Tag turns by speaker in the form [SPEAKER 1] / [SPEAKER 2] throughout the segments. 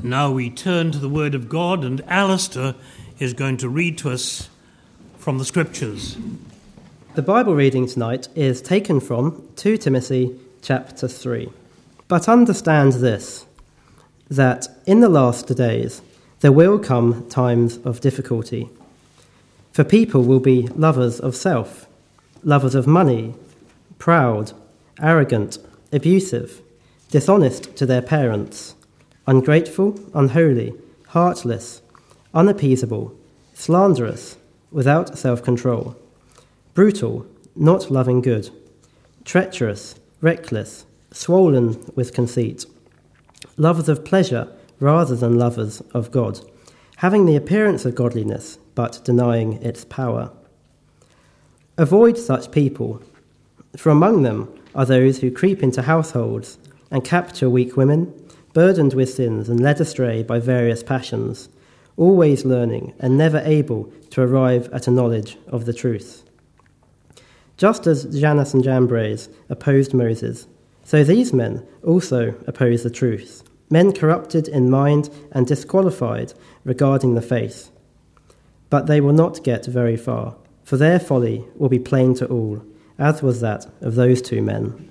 [SPEAKER 1] Now we turn to the Word of God, and Alistair is going to read to us from the Scriptures.
[SPEAKER 2] The Bible reading tonight is taken from 2 Timothy chapter 3. But understand this, that in the last days there will come times of difficulty. For people will be lovers of self, lovers of money, proud, arrogant, abusive, dishonest to their parents, ungrateful, unholy, heartless, unappeasable, slanderous, without self-control, brutal, not loving good, treacherous, reckless, swollen with conceit, lovers of pleasure rather than lovers of God, having the appearance of godliness, but denying its power. Avoid such people, for among them are those who creep into households and capture weak women, burdened with sins and led astray by various passions, always learning and never able to arrive at a knowledge of the truth. Just as Jannes and Jambres opposed Moses, so these men also oppose the truth, men corrupted in mind and disqualified regarding the faith. But they will not get very far, for their folly will be plain to all, as was that of those two men.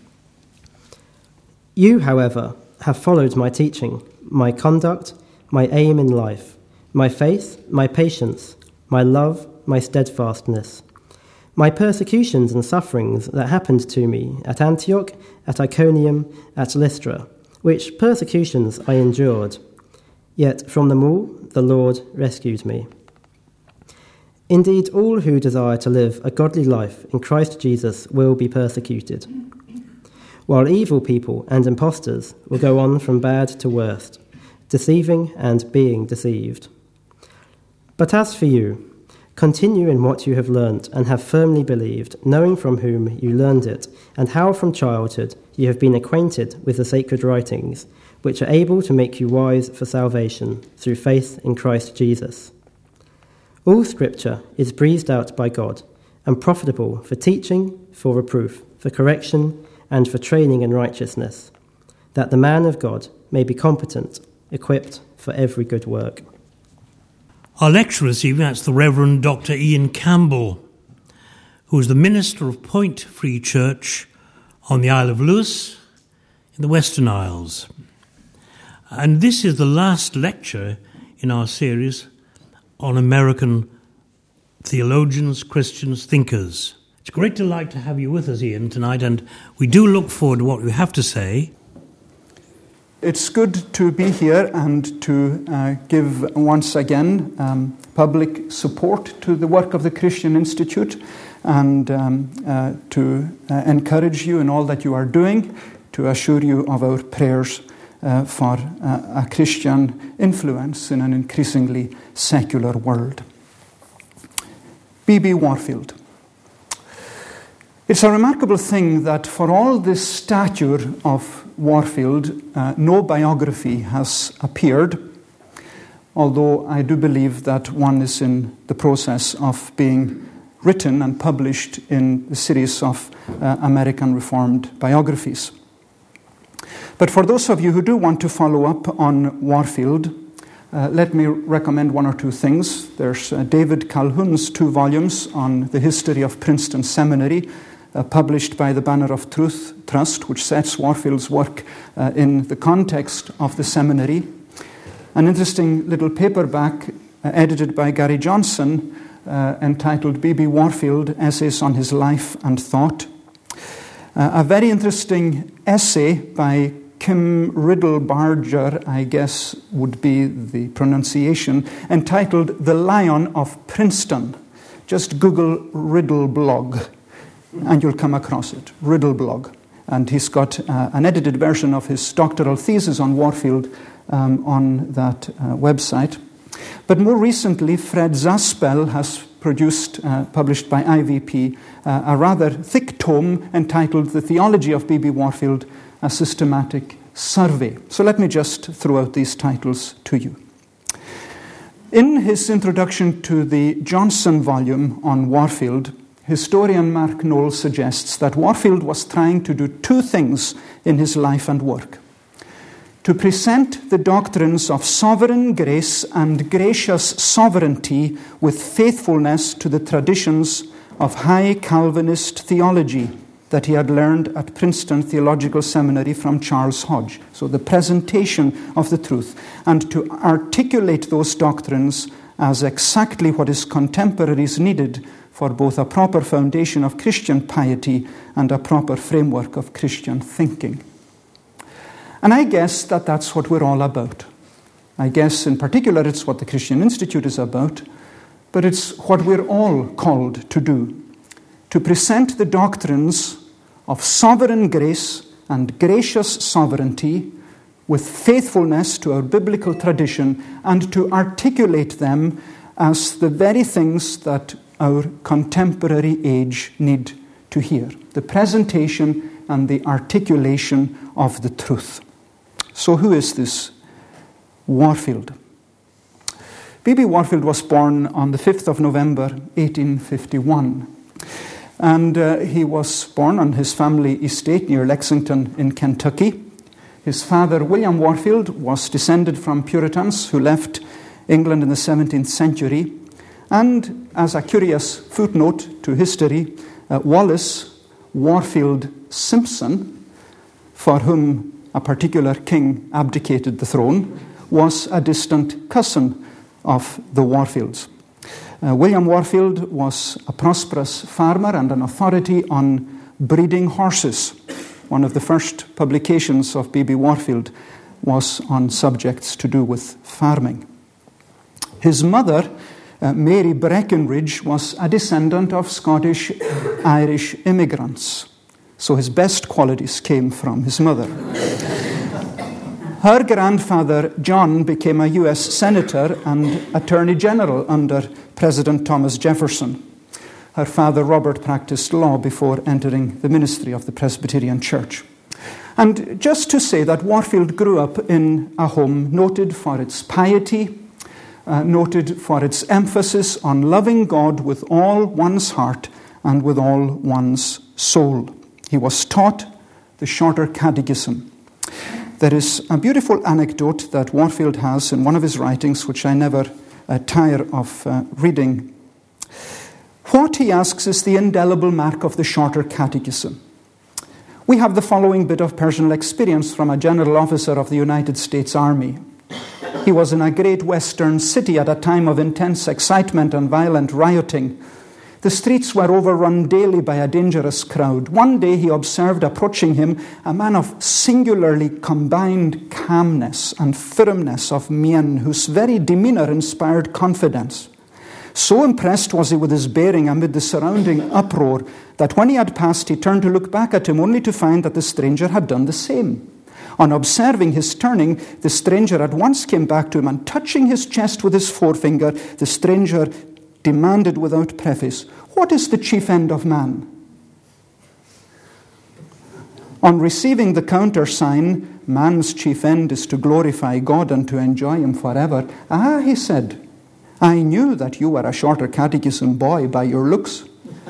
[SPEAKER 2] You, however, have followed my teaching, my conduct, my aim in life, my faith, my patience, my love, my steadfastness, my persecutions and sufferings that happened to me at Antioch, at Iconium, at Lystra, which persecutions I endured. Yet from them all the Lord rescued me. Indeed, all who desire to live a godly life in Christ Jesus will be persecuted, while evil people and impostors will go on from bad to worst, deceiving and being deceived. But as for you, continue in what you have learnt and have firmly believed, knowing from whom you learned it, and how from childhood you have been acquainted with the sacred writings, which are able to make you wise for salvation through faith in Christ Jesus. All Scripture is breathed out by God and profitable for teaching, for reproof, for correction, and for training in righteousness, that the man of God may be competent, equipped for every good work.
[SPEAKER 1] Our lecturer this evening, that's the Reverend Dr. Ian Campbell, who is the minister of Point Free Church on the Isle of Lewis in the Western Isles. And this is the last lecture in our series on American theologians, Christians, thinkers. It's a great delight to have you with us, Ian, tonight, and we do look forward to what you have to say.
[SPEAKER 3] It's good to be here and to give once again public support to the work of the Christian Institute and to encourage you in all that you are doing, to assure you of our prayers for a Christian influence in an increasingly secular world. B.B. Warfield. It's a remarkable thing that for all the stature of Warfield, no biography has appeared, although I do believe that one is in the process of being written and published in the series of American Reformed biographies. But for those of you who do want to follow up on Warfield, let me recommend one or two things. There's David Calhoun's 2 volumes on the history of Princeton Seminary, published by the Banner of Truth Trust, which sets Warfield's work in the context of the seminary. An interesting little paperback edited by Gary Johnson entitled B.B. Warfield, Essays on His Life and Thought. A very interesting essay by Kim Riddle-Barger, I guess would be the pronunciation, entitled The Lion of Princeton. Just Google Riddle blog, and you'll come across it, Riddle blog. And he's got an edited version of his doctoral thesis on Warfield on that website. But more recently, Fred Zaspel has produced, published by IVP, a rather thick tome entitled The Theology of B.B. Warfield, a Systematic Survey. So let me just throw out these titles to you. In his introduction to the Johnson volume on Warfield, historian Mark Knoll suggests that Warfield was trying to do 2 things in his life and work: to present the doctrines of sovereign grace and gracious sovereignty with faithfulness to the traditions of high Calvinist theology that he had learned at Princeton Theological Seminary from Charles Hodge. So the presentation of the truth, and to articulate those doctrines as exactly what his contemporaries needed for both a proper foundation of Christian piety and a proper framework of Christian thinking. And I guess that that's what we're all about. I guess in particular it's what the Christian Institute is about, but it's what we're all called to do, to present the doctrines of sovereign grace and gracious sovereignty with faithfulness to our biblical tradition, and to articulate them as the very things that our contemporary age need to hear. The presentation and the articulation of the truth. So who is this Warfield? B.B. Warfield was born on the 5th of November, 1851. And he was born on his family estate near Lexington in Kentucky. His father, William Warfield, was descended from Puritans who left England in the 17th century. And as a curious footnote to history, Wallace Warfield Simpson, for whom a particular king abdicated the throne, was a distant cousin of the Warfields. William Warfield was a prosperous farmer and an authority on breeding horses. One of the first publications of B.B. Warfield was on subjects to do with farming. His mother, Mary Breckenridge, was a descendant of Scottish-Irish immigrants. So his best qualities came from his mother. Her grandfather, John, became a U.S. Senator and Attorney General under President Thomas Jefferson. Her father, Robert, practiced law before entering the ministry of the Presbyterian Church. And just to say that Warfield grew up in a home noted for its piety, noted for its emphasis on loving God with all one's heart and with all one's soul. He was taught the Shorter Catechism. There is a beautiful anecdote that Warfield has in one of his writings, which I never tire of reading. What, he asks, is the indelible mark of the Shorter Catechism? We have the following bit of personal experience from a general officer of the United States Army. He was in a great western city at a time of intense excitement and violent rioting. The streets were overrun daily by a dangerous crowd. One day he observed approaching him a man of singularly combined calmness and firmness of mien, whose very demeanour inspired confidence. So impressed was he with his bearing amid the surrounding uproar that when he had passed, he turned to look back at him, only to find that the stranger had done the same. On observing his turning, the stranger at once came back to him, and touching his chest with his forefinger, the stranger demanded without preface, "What is the chief end of man?" On receiving the countersign, "Man's chief end is to glorify God and to enjoy him forever," he said, "I knew that you were a Shorter Catechism boy by your looks."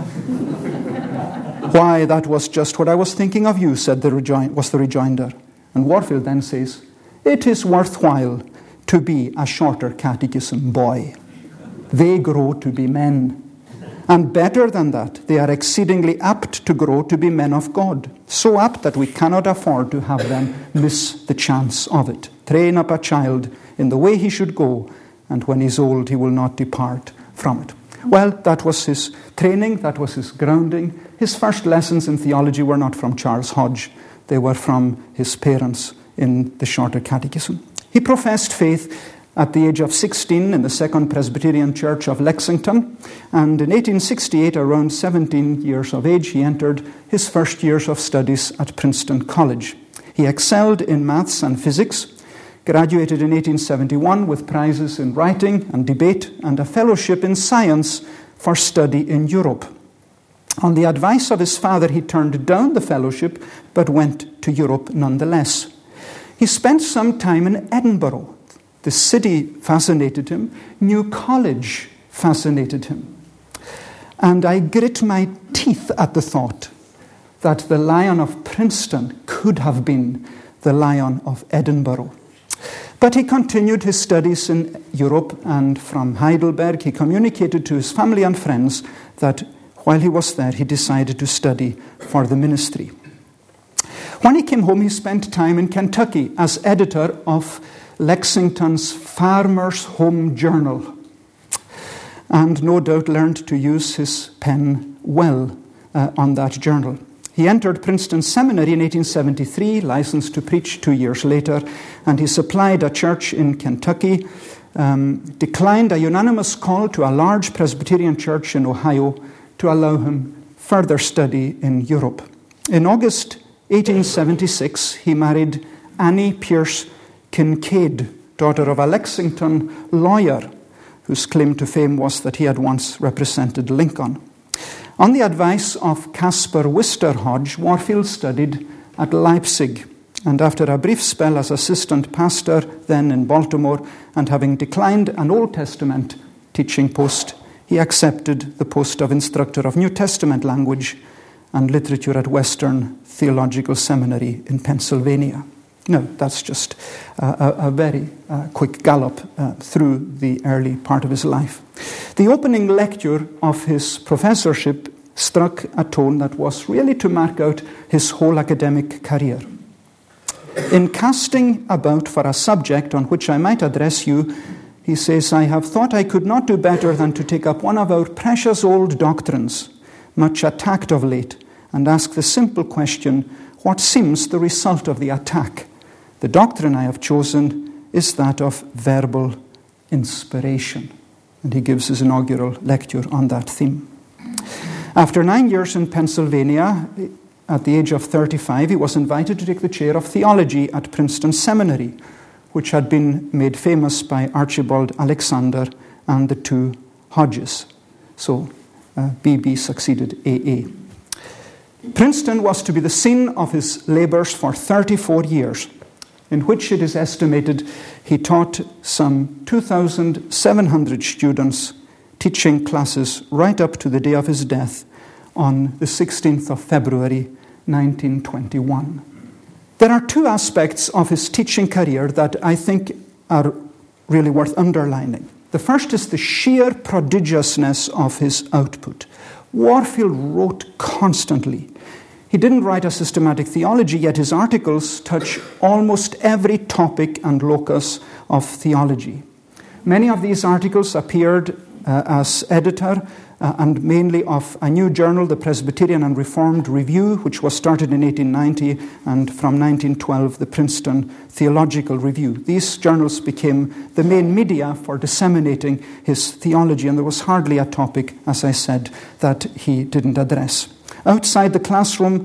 [SPEAKER 3] "Why, that was just what I was thinking of you," was the rejoinder. And Warfield then says, "It is worthwhile to be a Shorter Catechism boy. They grow to be men. And better than that, they are exceedingly apt to grow to be men of God. So apt that we cannot afford to have them miss the chance of it. Train up a child in the way he should go, and when he's old, he will not depart from it." Well, that was his training, that was his grounding. His first lessons in theology were not from Charles Hodge. They were from his parents in the Shorter Catechism. He professed faith at the age of 16 in the Second Presbyterian Church of Lexington, and in 1868, around 17 years of age, he entered his first years of studies at Princeton College. He excelled in maths and physics, graduated in 1871 with prizes in writing and debate, and a fellowship in science for study in Europe. On the advice of his father, he turned down the fellowship, but went to Europe nonetheless. He spent some time in Edinburgh. The city fascinated him. New College fascinated him. And I grit my teeth at the thought that the Lion of Princeton could have been the Lion of Edinburgh. But he continued his studies in Europe, and from Heidelberg he communicated to his family and friends that while he was there he decided to study for the ministry. When he came home, he spent time in Kentucky as editor of Lexington's Farmer's Home Journal, and no doubt learned to use his pen well on that journal. He entered Princeton Seminary in 1873, licensed to preach 2 years later, and he supplied a church in Kentucky, declined a unanimous call to a large Presbyterian church in Ohio to allow him further study in Europe. In August 1876, he married Annie Pierce Kincaid, daughter of a Lexington lawyer, whose claim to fame was that he had once represented Lincoln. On the advice of Caspar Wisterhodge, Warfield studied at Leipzig, and after a brief spell as assistant pastor then in Baltimore, and having declined an Old Testament teaching post, he accepted the post of instructor of New Testament language and literature at Western Theological Seminary in Pennsylvania. No, that's just a very quick gallop through the early part of his life. The opening lecture of his professorship struck a tone that was really to mark out his whole academic career. In casting about for a subject on which I might address you, he says, I have thought I could not do better than to take up one of our precious old doctrines, much attacked of late, and ask the simple question, what seems the result of the attack? The doctrine I have chosen is that of verbal inspiration. And he gives his inaugural lecture on that theme. After 9 years in Pennsylvania, at the age of 35, he was invited to take the chair of theology at Princeton Seminary, which had been made famous by Archibald Alexander and the two Hodges. So BB succeeded AA. Princeton was to be the scene of his labors for 34 years, in which it is estimated he taught some 2,700 students, teaching classes right up to the day of his death on the 16th of February, 1921. There are two aspects of his teaching career that I think are really worth underlining. The first is the sheer prodigiousness of his output. Warfield wrote constantly. He didn't write a systematic theology, yet his articles touch almost every topic and locus of theology. Many of these articles appeared as editor and mainly of a new journal, the Presbyterian and Reformed Review, which was started in 1890, and from 1912, the Princeton Theological Review. These journals became the main media for disseminating his theology, and there was hardly a topic, as I said, that he didn't address. Outside the classroom,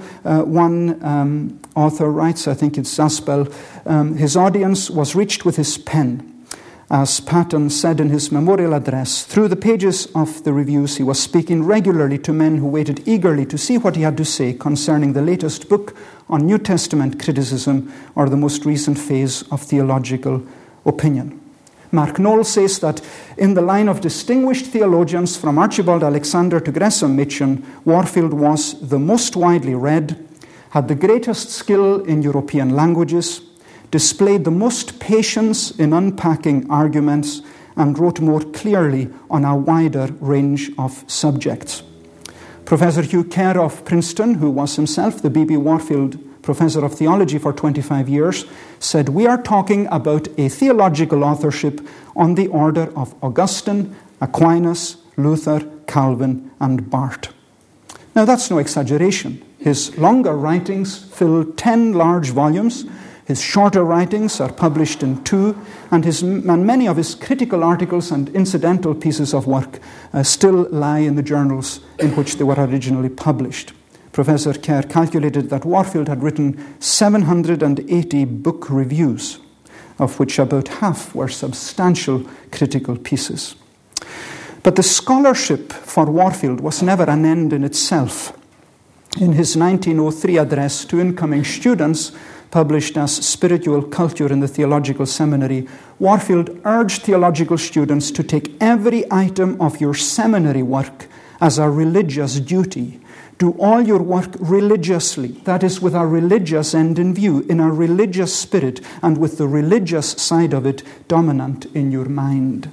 [SPEAKER 3] one author writes, I think it's Zaspel, his audience was reached with his pen. As Patton said in his memorial address, through the pages of the reviews, he was speaking regularly to men who waited eagerly to see what he had to say concerning the latest book on New Testament criticism or the most recent phase of theological opinion. Mark Knoll says that in the line of distinguished theologians from Archibald Alexander to Gresham Machen, Warfield was the most widely read, had the greatest skill in European languages, displayed the most patience in unpacking arguments, and wrote more clearly on a wider range of subjects. Professor Hugh Kerr of Princeton, who was himself the B.B. Warfield Professor of Theology for 25 years, said, we are talking about a theological authorship on the order of Augustine, Aquinas, Luther, Calvin, and Barth. Now that's no exaggeration. His longer writings fill 10 large volumes. His shorter writings are published in 2, and many of his critical articles and incidental pieces of work still lie in the journals in which they were originally published. Professor Kerr calculated that Warfield had written 780 book reviews, of which about half were substantial critical pieces. But the scholarship for Warfield was never an end in itself. In his 1903 address to incoming students, published as Spiritual Culture in the Theological Seminary, Warfield urged theological students to take every item of your seminary work as a religious duty, Do all your work religiously, that is, with a religious end in view, in a religious spirit, and with the religious side of it dominant in your mind.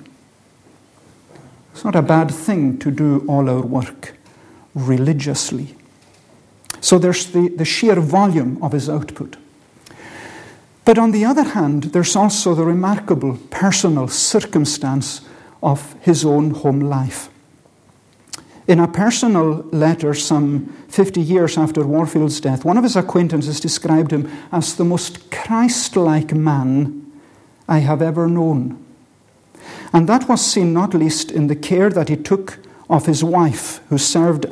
[SPEAKER 3] It's not a bad thing to do all our work religiously. So there's the sheer volume of his output. But on the other hand, there's also the remarkable personal circumstance of his own home life. In a personal letter some 50 years after Warfield's death, one of his acquaintances described him as the most Christ-like man I have ever known. And that was seen not least in the care that he took of his wife, who suffered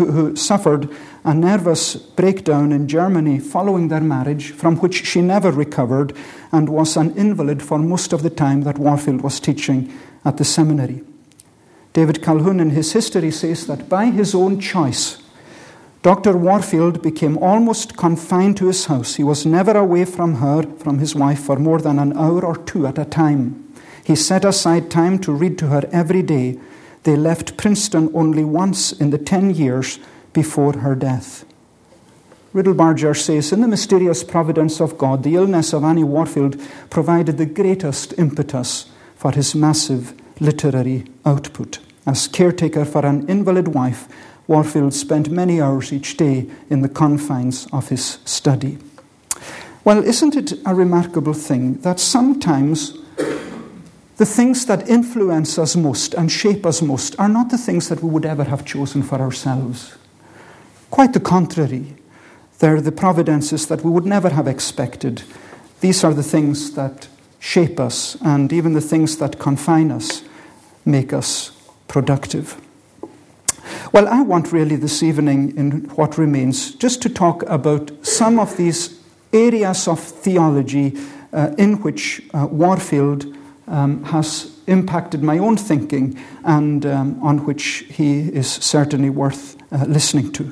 [SPEAKER 3] a nervous breakdown in Germany following their marriage, from which she never recovered and was an invalid for most of the time that Warfield was teaching at the seminary. David Calhoun in his history says that by his own choice, Dr. Warfield became almost confined to his house. He was never away from his wife, for more than an hour or two at a time. He set aside time to read to her every day. They left Princeton only once in the 10 years before her death. Riddlebarger says, in the mysterious providence of God, the illness of Annie Warfield provided the greatest impetus for his massive literary output. As caretaker for an invalid wife, Warfield spent many hours each day in the confines of his study. Well, isn't it a remarkable thing that sometimes the things that influence us most and shape us most are not the things that we would ever have chosen for ourselves? Quite the contrary. They're the providences that we would never have expected. These are the things that shape us, and even the things that confine us make us productive. Well, I want really this evening, in what remains, just to talk about some of these areas of theology in which Warfield has impacted my own thinking, and on which he is certainly worth listening to.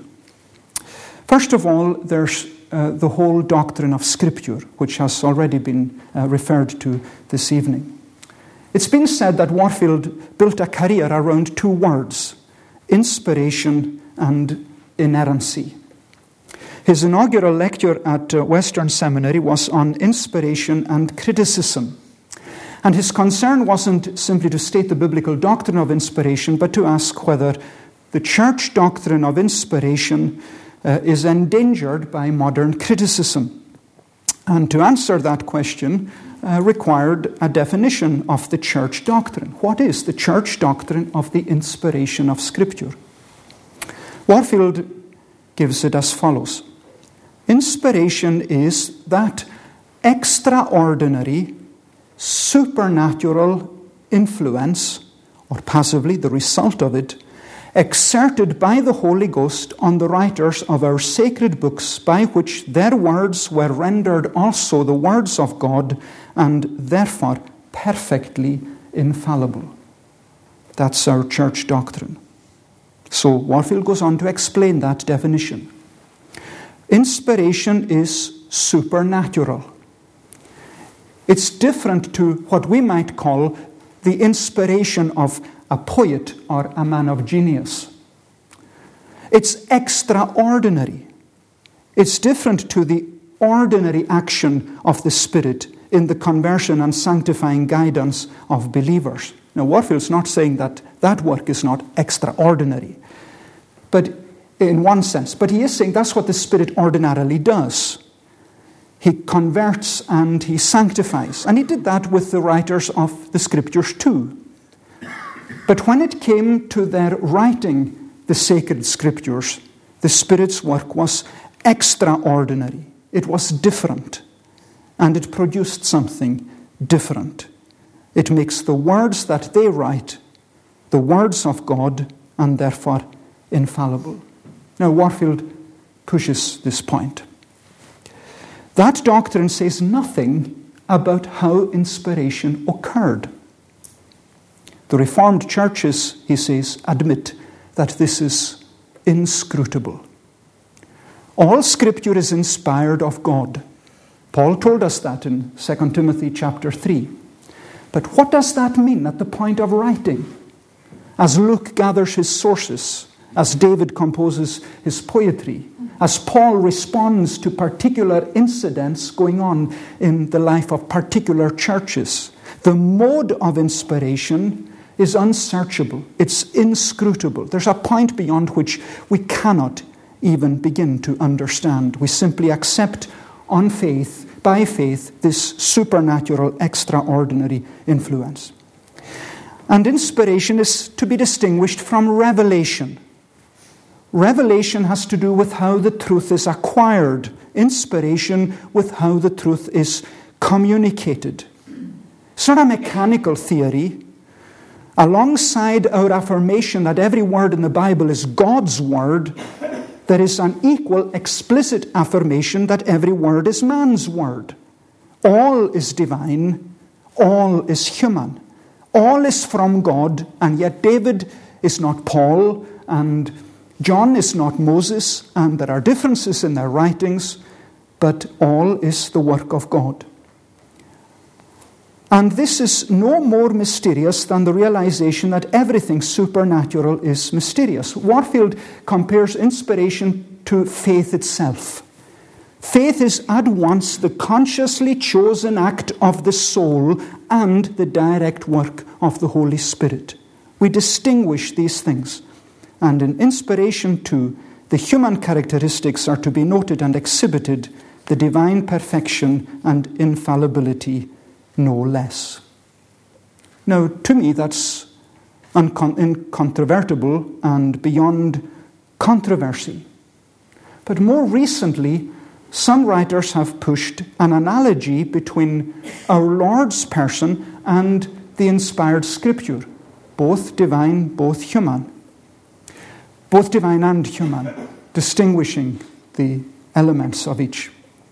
[SPEAKER 3] First of all, there's the whole doctrine of Scripture, which has already been referred to this evening. It's been said that Warfield built a career around two words: inspiration and inerrancy. His inaugural lecture at Western Seminary was on inspiration and criticism. And his concern wasn't simply to state the biblical doctrine of inspiration, but to ask whether the church doctrine of inspiration is endangered by modern criticism. And to answer that question required a definition of the church doctrine. What is the church doctrine of the inspiration of Scripture? Warfield gives it as follows. Inspiration is that extraordinary, supernatural influence, or passively the result of it, exerted by the Holy Ghost on the writers of our sacred books, by which their words were rendered also the words of God, and therefore perfectly infallible. That's our church doctrine. So Warfield goes on to explain that definition. Inspiration is supernatural. It's different to what we might call the inspiration of a poet or a man of genius. It's extraordinary. It's different to the ordinary action of the Spirit in the conversion and sanctifying guidance of believers. Now, Warfield's not saying that that work is not extraordinary, but in one sense. But he is saying that's what the Spirit ordinarily does. He converts and he sanctifies. And he did that with the writers of the Scriptures too. But when it came to their writing the sacred Scriptures, the Spirit's work was extraordinary. It was different. And it produced something different. It makes the words that they write the words of God, and therefore infallible. Now, Warfield pushes this point. That doctrine says nothing about how inspiration occurred. The Reformed churches, he says, admit that this is inscrutable. All Scripture is inspired of God. Paul told us that in 2 Timothy chapter 3. But what does that mean at the point of writing? As Luke gathers his sources as David composes his poetry, as Paul responds to particular incidents going on in the life of particular churches. The mode of inspiration is unsearchable. It's inscrutable. There's a point beyond which we cannot even begin to understand. We simply accept on faith, by faith, this supernatural, extraordinary influence. And inspiration is to be distinguished from revelation. Revelation has to do with how the truth is acquired. Inspiration with how the truth is communicated. It's not a mechanical theory. Alongside our affirmation that every word in the Bible is God's word, there is an equal explicit affirmation that every word is man's word. All is divine, all is human. All is from God, and yet David is not Paul, and John is not Moses, and there are differences in their writings, but all is the work of God. And this is no more mysterious than the realization that everything supernatural is mysterious. Warfield compares inspiration to faith itself. Faith is at once the consciously chosen act of the soul and the direct work of the Holy Spirit. We distinguish these things. And in inspiration too, the human characteristics are to be noted and exhibited, the divine perfection and infallibility no less. Now, to me, that's incontrovertible and beyond controversy. But more recently, some writers have pushed an analogy between our Lord's person and the inspired Scripture, both divine, both human. Both divine and human, distinguishing the elements of each.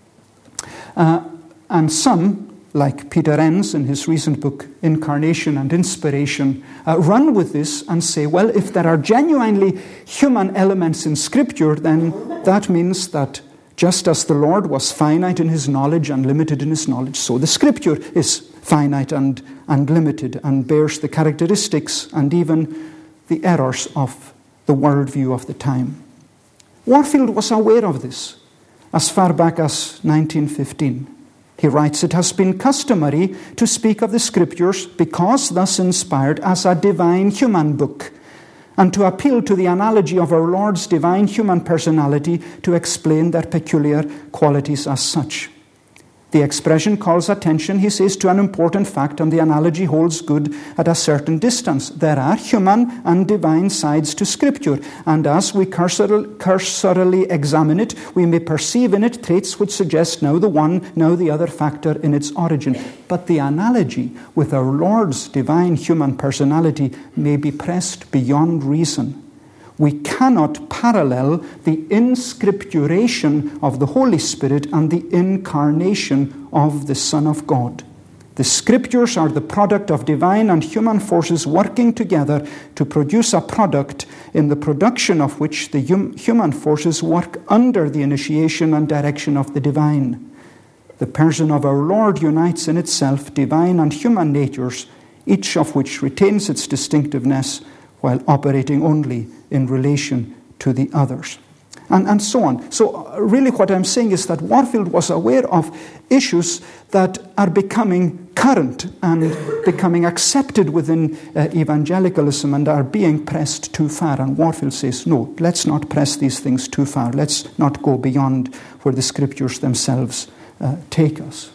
[SPEAKER 3] And some, like Peter Enns in his recent book, Incarnation and Inspiration, run with this and say, well, if there are genuinely human elements in Scripture, then that means that just as the Lord was finite in his knowledge and limited in his knowledge, so the Scripture is finite and limited and bears the characteristics and even the errors of the worldview of the time. Warfield was aware of this as far back as 1915. He writes, "It has been customary to speak of the Scriptures because thus inspired as a divine human book, and to appeal to the analogy of our Lord's divine human personality to explain their peculiar qualities as such. The expression calls attention, he says, to an important fact, and the analogy holds good at a certain distance. There are human and divine sides to Scripture, and as we cursorily examine it, we may perceive in it traits which suggest now the one, now the other factor in its origin. But the analogy with our Lord's divine human personality may be pressed beyond reason. We cannot parallel the inscripturation of the Holy Spirit and the incarnation of the Son of God. The Scriptures are the product of divine and human forces working together to produce a product in the production of which the human forces work under the initiation and direction of the divine. The person of our Lord unites in itself divine and human natures, each of which retains its distinctiveness while operating only in relation to the others. And so on. So really what I'm saying is that Warfield was aware of issues that are becoming current and becoming accepted within evangelicalism and are being pressed too far. And Warfield says, no, let's not press these things too far. Let's not go beyond where the Scriptures themselves take us.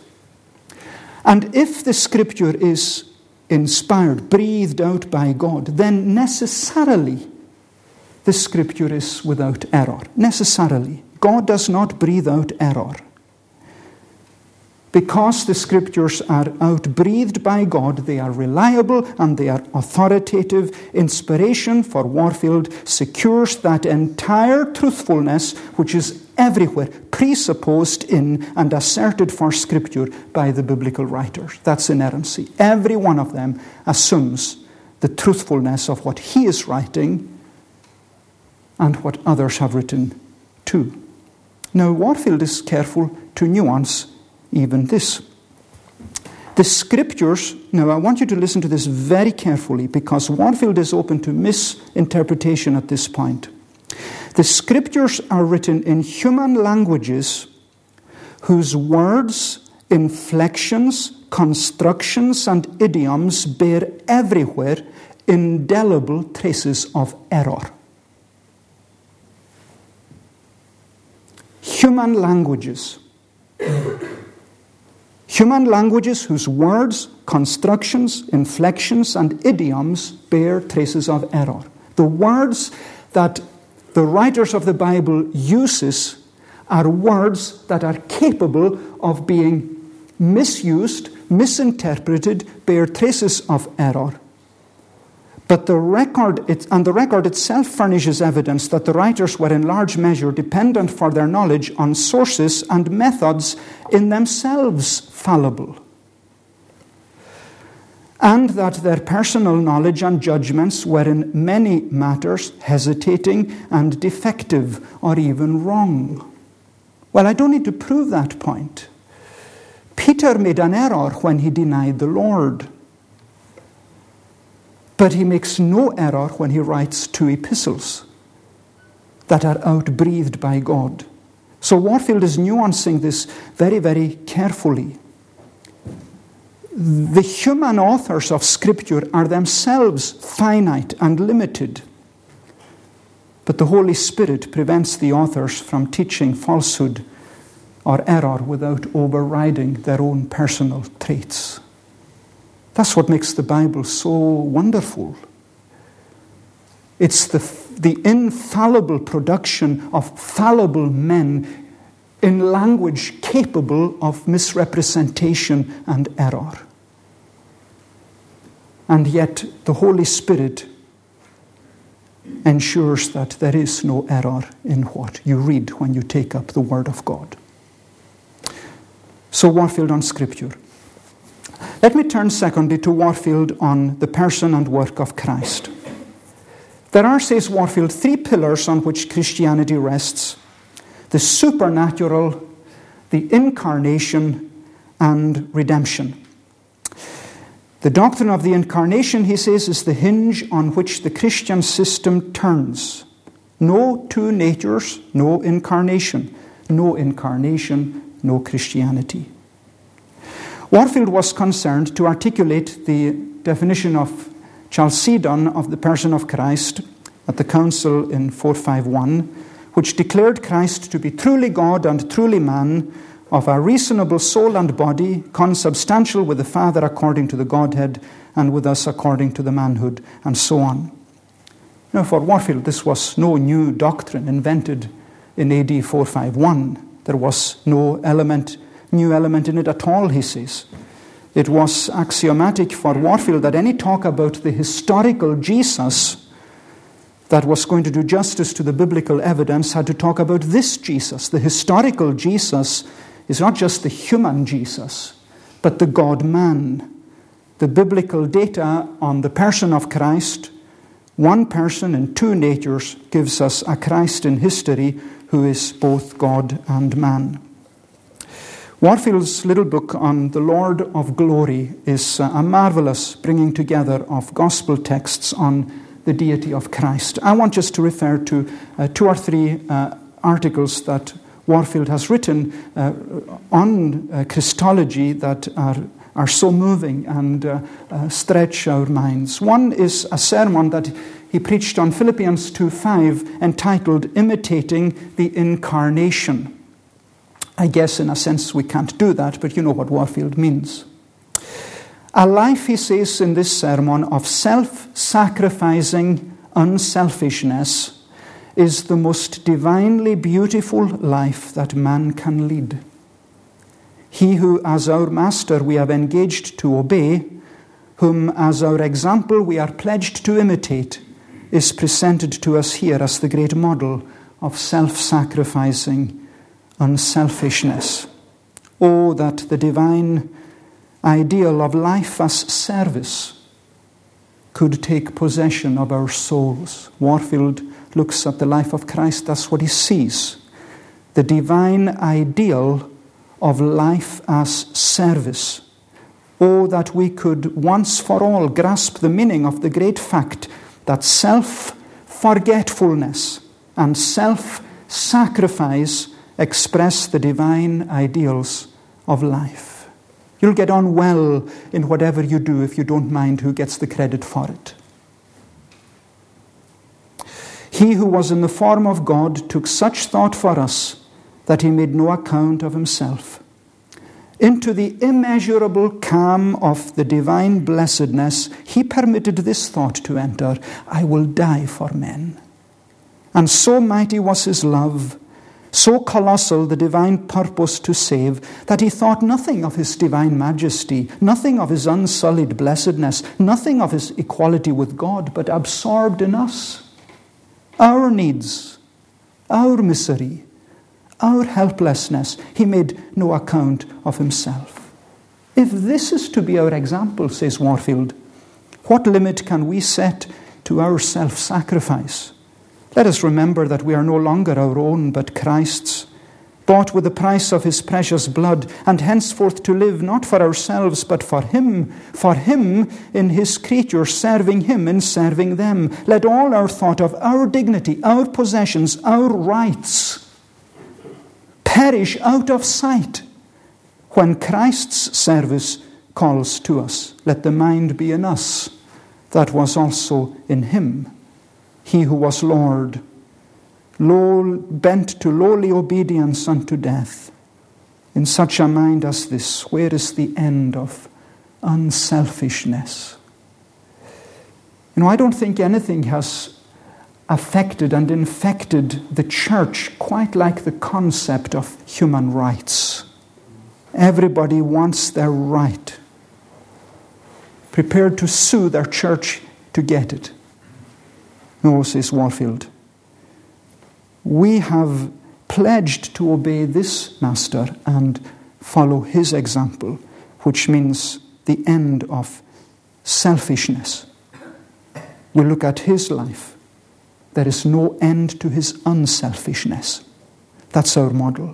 [SPEAKER 3] And if the Scripture is inspired, breathed out by God, then necessarily the Scripture is without error. Necessarily. God does not breathe out error. Because the Scriptures are outbreathed by God, they are reliable and they are authoritative. Inspiration for Warfield secures that entire truthfulness which is everywhere presupposed in and asserted for Scripture by the biblical writers. That's inerrancy. Every one of them assumes the truthfulness of what he is writing and what others have written too. Now, Warfield is careful to nuance even this. The Scriptures, now I want you to listen to this very carefully because Warfield is open to misinterpretation at this point. The Scriptures are written in human languages whose words, inflections, constructions, and idioms bear everywhere indelible traces of error. Human languages. Human languages whose words, constructions, inflections, and idioms bear traces of error. The words that the writers of the Bible uses are words that are capable of being misused, misinterpreted, bear traces of error. But the record itself furnishes evidence that the writers were in large measure dependent for their knowledge on sources and methods in themselves fallible, and that their personal knowledge and judgments were in many matters hesitating and defective or even wrong. Well, I don't need to prove that point. Peter made an error when he denied the Lord. But he makes no error when he writes 2 epistles that are outbreathed by God. So Warfield is nuancing this very, very carefully. The human authors of Scripture are themselves finite and limited. But the Holy Spirit prevents the authors from teaching falsehood or error without overriding their own personal traits. That's what makes the Bible so wonderful. It's the infallible production of fallible men in language capable of misrepresentation and error. And yet the Holy Spirit ensures that there is no error in what you read when you take up the Word of God. So Warfield on Scripture. Let me turn secondly to Warfield on the person and work of Christ. There are, says Warfield, 3 pillars on which Christianity rests: the supernatural, the incarnation, and redemption. The doctrine of the incarnation, he says, is the hinge on which the Christian system turns. No 2 natures, no incarnation. No incarnation, no Christianity. Warfield was concerned to articulate the definition of Chalcedon of the person of Christ at the council in 451, which declared Christ to be truly God and truly man, of a reasonable soul and body, consubstantial with the Father according to the Godhead, and with us according to the manhood, and so on. Now, for Warfield, this was no new doctrine invented in AD 451. There was no new element in it at all, he says. It was axiomatic for Warfield that any talk about the historical Jesus that was going to do justice to the biblical evidence had to talk about this Jesus. The historical Jesus is not just the human Jesus, but the God-man. The biblical data on the person of Christ, one person in 2 natures, gives us a Christ in history who is both God and man. Warfield's little book on the Lord of Glory is a marvelous bringing together of gospel texts on the deity of Christ. I want just to refer to 2 or 3 articles that Warfield has written on Christology that are so moving and stretch our minds. One is a sermon that he preached on Philippians 2:5 entitled Imitating the Incarnation. I guess in a sense we can't do that, but you know what Warfield means. A life, he says in this sermon, of self-sacrificing unselfishness is the most divinely beautiful life that man can lead. He who as our master we have engaged to obey, whom as our example we are pledged to imitate, is presented to us here as the great model of self-sacrificing unselfishness. Oh, that the divine ideal of life as service could take possession of our souls. Warfield looks at the life of Christ, that's what he sees. The divine ideal of life as service. Oh, that we could once for all grasp the meaning of the great fact that self-forgetfulness and self-sacrifice express the divine ideals of life. You'll get on well in whatever you do if you don't mind who gets the credit for it. He who was in the form of God took such thought for us that he made no account of himself. Into the immeasurable calm of the divine blessedness, he permitted this thought to enter: I will die for men. And so mighty was his love, so colossal the divine purpose to save, that he thought nothing of his divine majesty, nothing of his unsullied blessedness, nothing of his equality with God, but absorbed in us, our needs, our misery, our helplessness. He made no account of himself. If this is to be our example, says Warfield, what limit can we set to our self-sacrifice? Let us remember that we are no longer our own, but Christ's, bought with the price of his precious blood, and henceforth to live not for ourselves, but for him in his creatures, serving him in serving them. Let all our thought of our dignity, our possessions, our rights perish out of sight when Christ's service calls to us. Let the mind be in us that was also in him. He who was Lord, bent to lowly obedience unto death. In such a mind as this, where is the end of unselfishness? I don't think anything has affected and infected the church quite like the concept of human rights. Everybody wants their right, prepared to sue their church to get it. No, says Warfield, we have pledged to obey this master and follow his example, which means the end of selfishness. We look at his life. There is no end to his unselfishness. That's our model.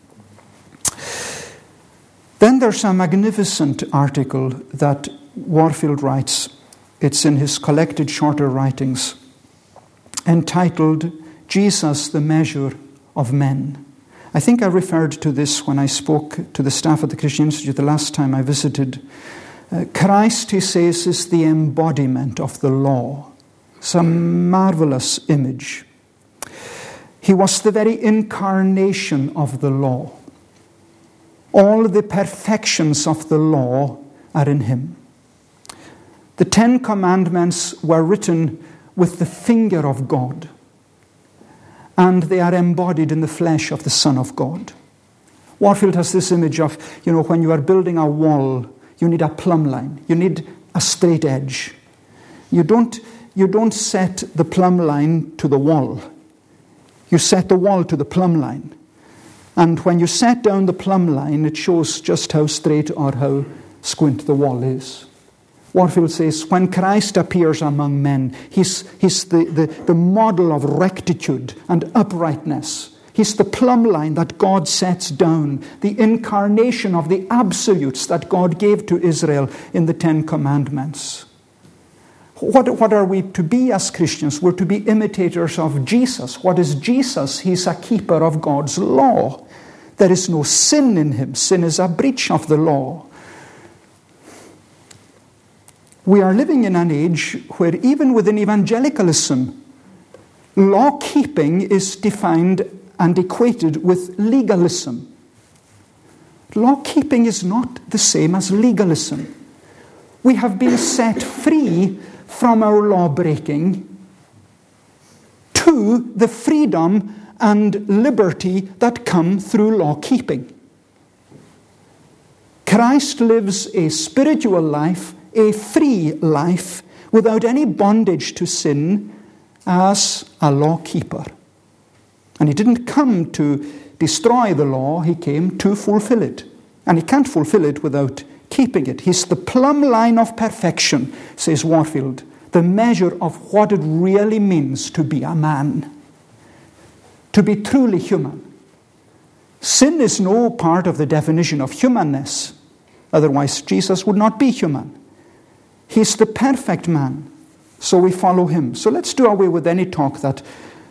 [SPEAKER 3] Then there's a magnificent article that Warfield writes. It's in his collected shorter writings, entitled Jesus, the Measure of Men. I think I referred to this when I spoke to the staff at the Christian Institute the last time I visited. Christ, he says, is the embodiment of the law. It's a marvelous image. He was the very incarnation of the law. All the perfections of the law are in him. The 10 Commandments were written with the finger of God, and they are embodied in the flesh of the Son of God. Warfield has this image of, when you are building a wall, you need a plumb line. You need a straight edge. You don't set the plumb line to the wall. You set the wall to the plumb line. And when you set down the plumb line, it shows just how straight or how squint the wall is. Warfield says, when Christ appears among men, he's the model of rectitude and uprightness. He's the plumb line that God sets down, the incarnation of the absolutes that God gave to Israel in the 10 Commandments. What are we to be as Christians? We're to be imitators of Jesus. What is Jesus? He's a keeper of God's law. There is no sin in him. Sin is a breach of the law. We are living in an age where even within evangelicalism, law-keeping is defined and equated with legalism. Law-keeping is not the same as legalism. We have been set free from our law-breaking to the freedom and liberty that come through law-keeping. Christ lives a spiritual life, a free life, without any bondage to sin as a law-keeper. And he didn't come to destroy the law, he came to fulfill it. And he can't fulfill it without keeping it. He's the plumb line of perfection, says Warfield, the measure of what it really means to be a man, to be truly human. Sin is no part of the definition of humanness. Otherwise, Jesus would not be human. He's the perfect man, so we follow him. So let's do away with any talk that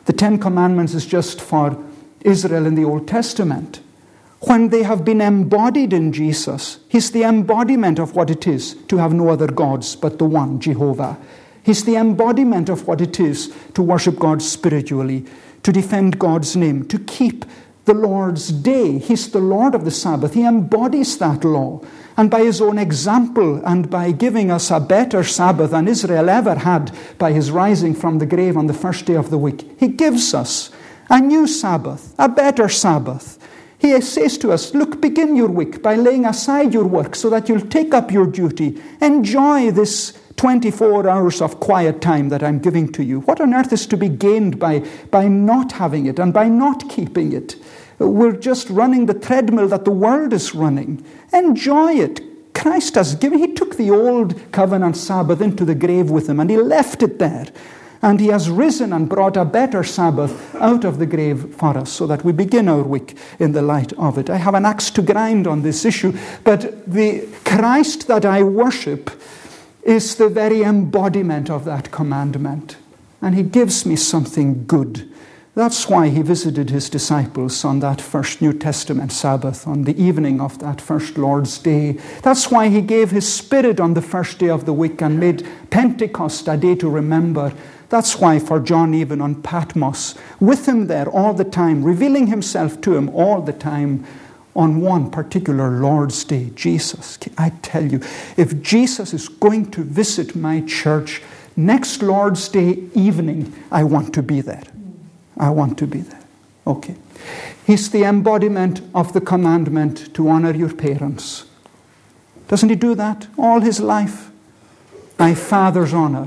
[SPEAKER 3] The Ten Commandments is just for Israel in the Old Testament. When they have been embodied in Jesus, He's the embodiment of what it is to have no other gods but the one, Jehovah. He's the embodiment of what it is to worship God spiritually, to defend God's name, to keep the Lord's day. He's the Lord of the Sabbath. He embodies that law. And by His own example and by giving us a better Sabbath than Israel ever had by His rising from the grave on the first day of the week, He gives us a new Sabbath, a better Sabbath. He says to us, look, begin your week by laying aside your work so that you'll take up your duty. Enjoy this 24 hours of quiet time that I'm giving to you. What on earth is to be gained by not having it and by not keeping it? We're just running the treadmill that the world is running. Enjoy it. Christ has given. He took the old covenant Sabbath into the grave with Him and He left it there. And He has risen and brought a better Sabbath out of the grave for us so that we begin our week in the light of it. I have an axe to grind on this issue, but the Christ that I worship is the very embodiment of that commandment. And He gives me something good. That's why He visited His disciples on that first New Testament Sabbath, on the evening of that first Lord's Day. That's why He gave His Spirit on the first day of the week and made Pentecost a day to remember. That's why for John, even on Patmos, with Him there all the time, revealing Himself to him all the time, on one particular Lord's Day, Jesus. I tell you, if Jesus is going to visit my church next Lord's Day evening, I want to be there. I want to be there. Okay. He's the embodiment of the commandment to honor your parents. Doesn't He do that all His life? My father's honor.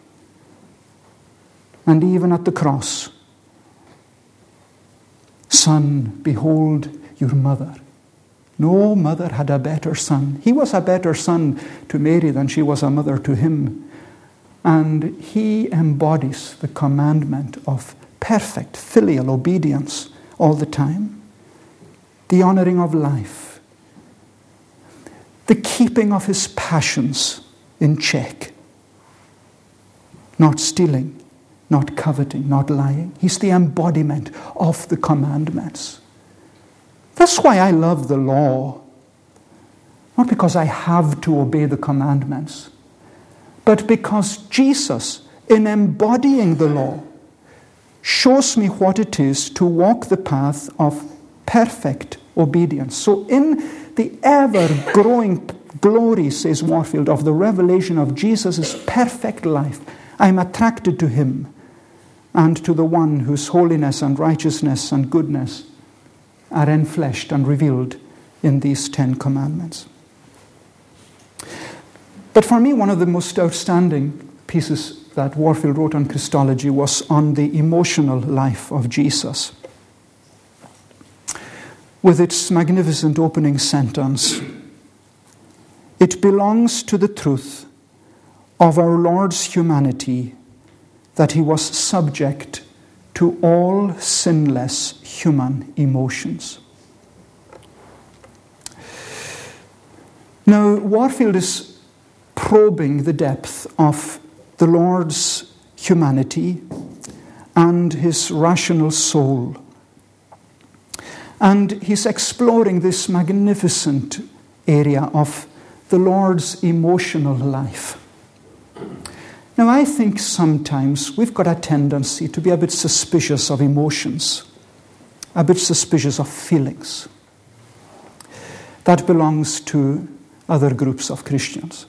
[SPEAKER 3] And even at the cross, son, behold your mother. No mother had a better son. He was a better son to Mary than she was a mother to Him. And He embodies the commandment of perfect filial obedience all the time. The honoring of life. The keeping of His passions in check. Not stealing. Not coveting, not lying. He's the embodiment of the commandments. That's why I love the law. Not because I have to obey the commandments, but because Jesus, in embodying the law, shows me what it is to walk the path of perfect obedience. So in the ever-growing glory, says Warfield, of the revelation of Jesus' perfect life, I'm attracted to Him and to the one whose holiness and righteousness and goodness are enfleshed and revealed in these 10 commandments. But for me, one of the most outstanding pieces that Warfield wrote on Christology was on the emotional life of Jesus, with its magnificent opening sentence, "It belongs to the truth of our Lord's humanity that He was subject to all sinless human emotions." Now, Warfield is probing the depth of the Lord's humanity and His rational soul. And he's exploring this magnificent area of the Lord's emotional life. Now, I think sometimes we've got a tendency to be a bit suspicious of emotions, a bit suspicious of feelings. That belongs to other groups of Christians.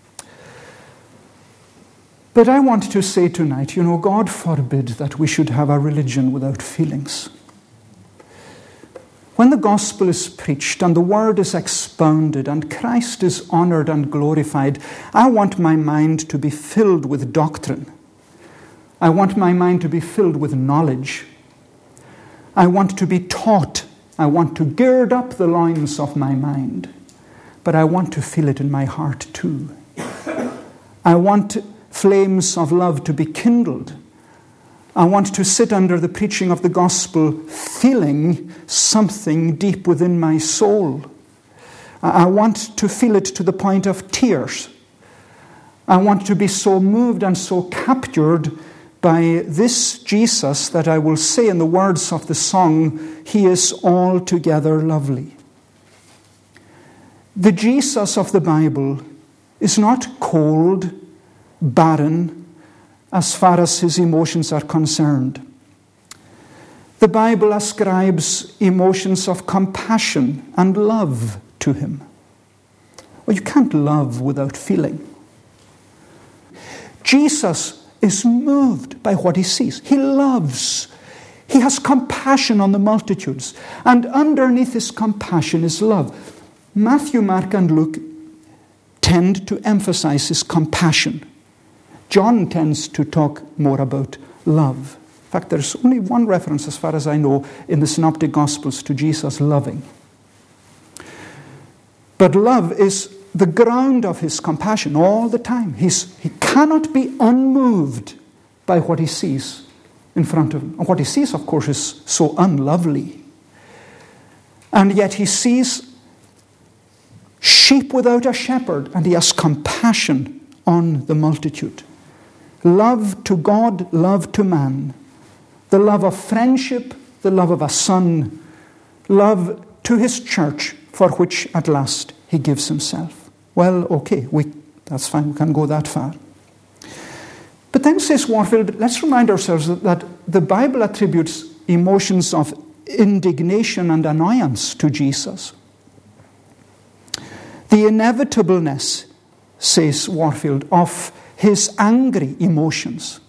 [SPEAKER 3] But I want to say tonight, God forbid that we should have a religion without feelings. When the gospel is preached and the word is expounded and Christ is honored and glorified, I want my mind to be filled with doctrine. I want my mind to be filled with knowledge. I want to be taught. I want to gird up the loins of my mind. But I want to feel it in my heart too. I want flames of love to be kindled. I want to sit under the preaching of the gospel feeling something deep within my soul. I want to feel it to the point of tears. I want to be so moved and so captured by this Jesus that I will say in the words of the song, he is altogether lovely. The Jesus of the Bible is not cold, barren, as far as his emotions are concerned. The Bible ascribes emotions of compassion and love to him. Well, you can't love without feeling. Jesus is moved by what he sees. He loves. He has compassion on the multitudes. And underneath his compassion is love. Matthew, Mark, and Luke tend to emphasize his compassion. John tends to talk more about love. In fact, there's only one reference, as far as I know, in the Synoptic Gospels to Jesus loving. But love is the ground of his compassion all the time. He cannot be unmoved by what he sees in front of him. And what he sees, of course, is so unlovely. And yet he sees sheep without a shepherd, and he has compassion on the multitude. Love to God, love to man. The love of friendship, the love of a son, love to his church, for which at last he gives himself. Well, okay, that's fine, we can go that far. But then, says Warfield, let's remind ourselves that the Bible attributes emotions of indignation and annoyance to Jesus. The inevitableness, says Warfield, of his angry emotions.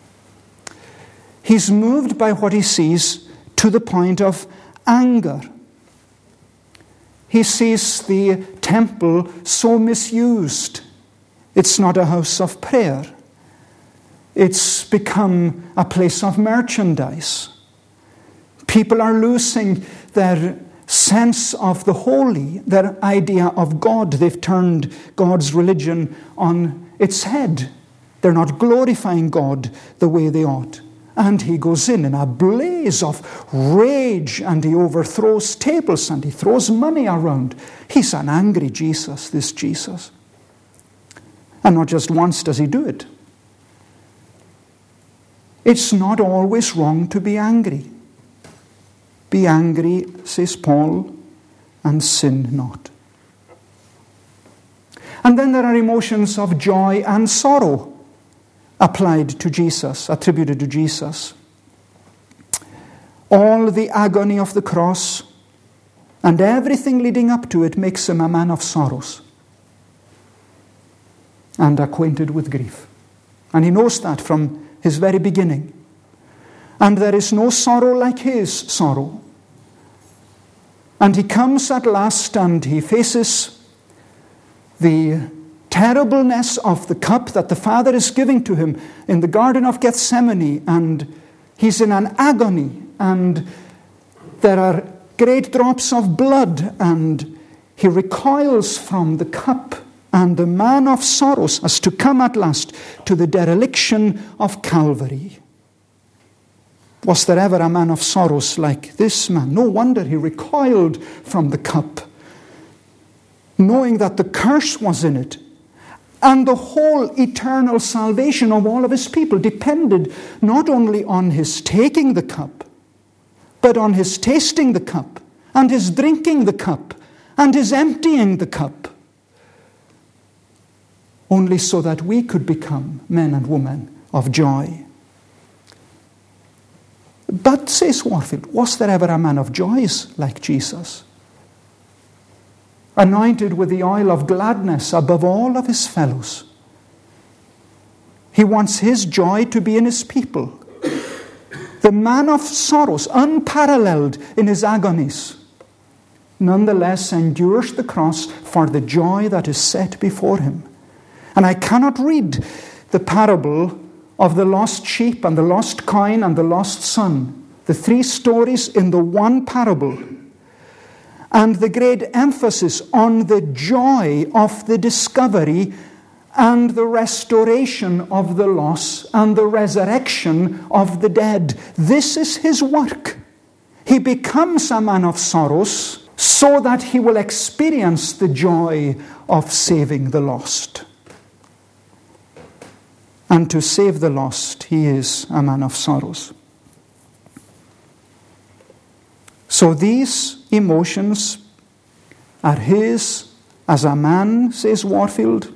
[SPEAKER 3] He's moved by what he sees to the point of anger. He sees the temple so misused. It's not a house of prayer. It's become a place of merchandise. People are losing their sense of the holy, their idea of God. They've turned God's religion on its head. They're not glorifying God the way they ought. And he goes in a blaze of rage, and he overthrows tables, and he throws money around. He's an angry Jesus, this Jesus. And not just once does he do it. It's not always wrong to be angry. Be angry, says Paul, and sin not. And then there are emotions of joy and sorrow applied to Jesus, attributed to Jesus. All the agony of the cross and everything leading up to it makes him a man of sorrows and acquainted with grief. And he knows that from his very beginning. And there is no sorrow like his sorrow. And he comes at last and he faces the terribleness of the cup that the Father is giving to him in the Garden of Gethsemane, and he's in an agony, and there are great drops of blood, and he recoils from the cup, and the man of sorrows has to come at last to the dereliction of Calvary. Was there ever a man of sorrows like this man? No wonder he recoiled from the cup, knowing that the curse was in it. And the whole eternal salvation of all of his people depended not only on his taking the cup, but on his tasting the cup, and his drinking the cup, and his emptying the cup. Only so that we could become men and women of joy. But, says Warfield, was there ever a man of joys like Jesus? Anointed with the oil of gladness above all of his fellows. He wants his joy to be in his people. The man of sorrows, unparalleled in his agonies, nonetheless endures the cross for the joy that is set before him. And I cannot read the parable of the lost sheep and the lost coin and the lost son, the three stories in the one parable, and the great emphasis on the joy of the discovery and the restoration of the loss and the resurrection of the dead. This is his work. He becomes a man of sorrows so that he will experience the joy of saving the lost. and to save the lost, he is a man of sorrows. So these emotions are his as a man, says Warfield,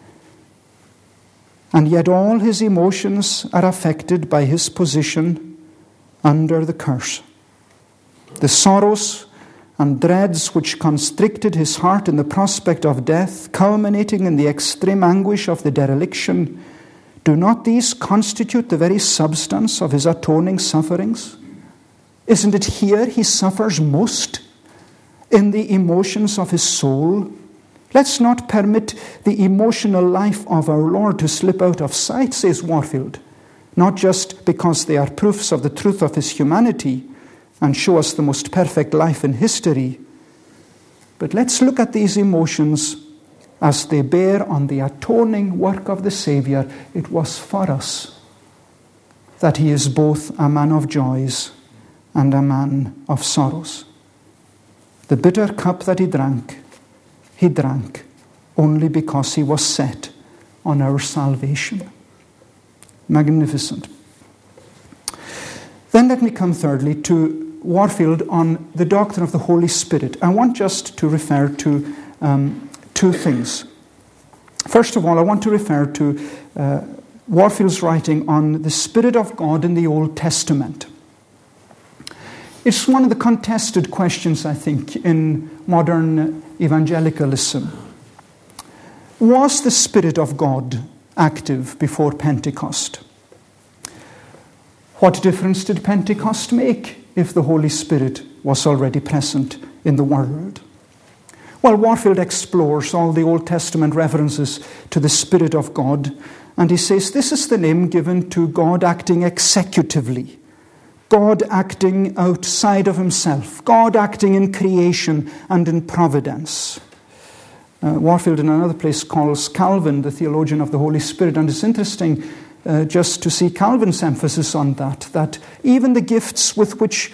[SPEAKER 3] and yet all his emotions are affected by his position under the curse. The sorrows and dreads which constricted his heart in the prospect of death, culminating in the extreme anguish of the dereliction, do not these constitute the very substance of his atoning sufferings? Isn't it here he suffers most? In the emotions of his soul? Let's not permit the emotional life of our Lord to slip out of sight, says Warfield, not just because they are proofs of the truth of his humanity and show us the most perfect life in history, but let's look at these emotions as they bear on the atoning work of the Saviour. It was for us that he is both a man of joys and a man of sorrows. The bitter cup that he drank only because he was set on our salvation. Magnificent. Then let me come thirdly to Warfield on the doctrine of the Holy Spirit. I want just to refer to two things. First of all, I want to refer to Warfield's writing on the Spirit of God in the Old Testament. It's one of the contested questions, I think, in modern evangelicalism. Was the Spirit of God active before Pentecost? What difference did Pentecost make if the Holy Spirit was already present in the world? Well, Warfield explores all the Old Testament references to the Spirit of God, and he says this is the name given to God acting executively, God acting outside of himself, God acting in creation and in providence. Warfield in another place calls Calvin the theologian of the Holy Spirit, and it's interesting just to see Calvin's emphasis on that even the gifts with which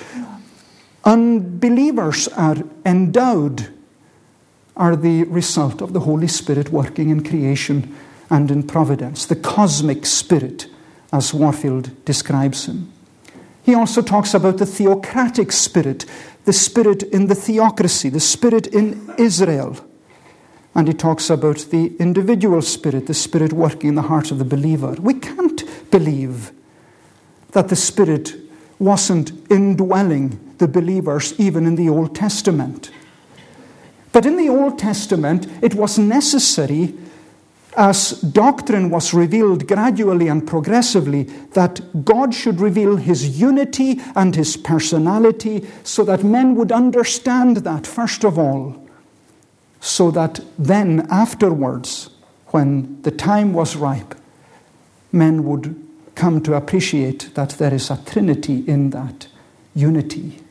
[SPEAKER 3] unbelievers are endowed are the result of the Holy Spirit working in creation and in providence, the cosmic spirit, as Warfield describes him. He also talks about the theocratic spirit, the spirit in the theocracy, the spirit in Israel. And he talks about the individual spirit, the spirit working in the heart of the believer. We can't believe that the Spirit wasn't indwelling the believers even in the Old Testament. But in the Old Testament, it was necessary, as doctrine was revealed gradually and progressively, that God should reveal his unity and his personality so that men would understand that, first of all, so that then afterwards, when the time was ripe, men would come to appreciate that there is a Trinity in that unity.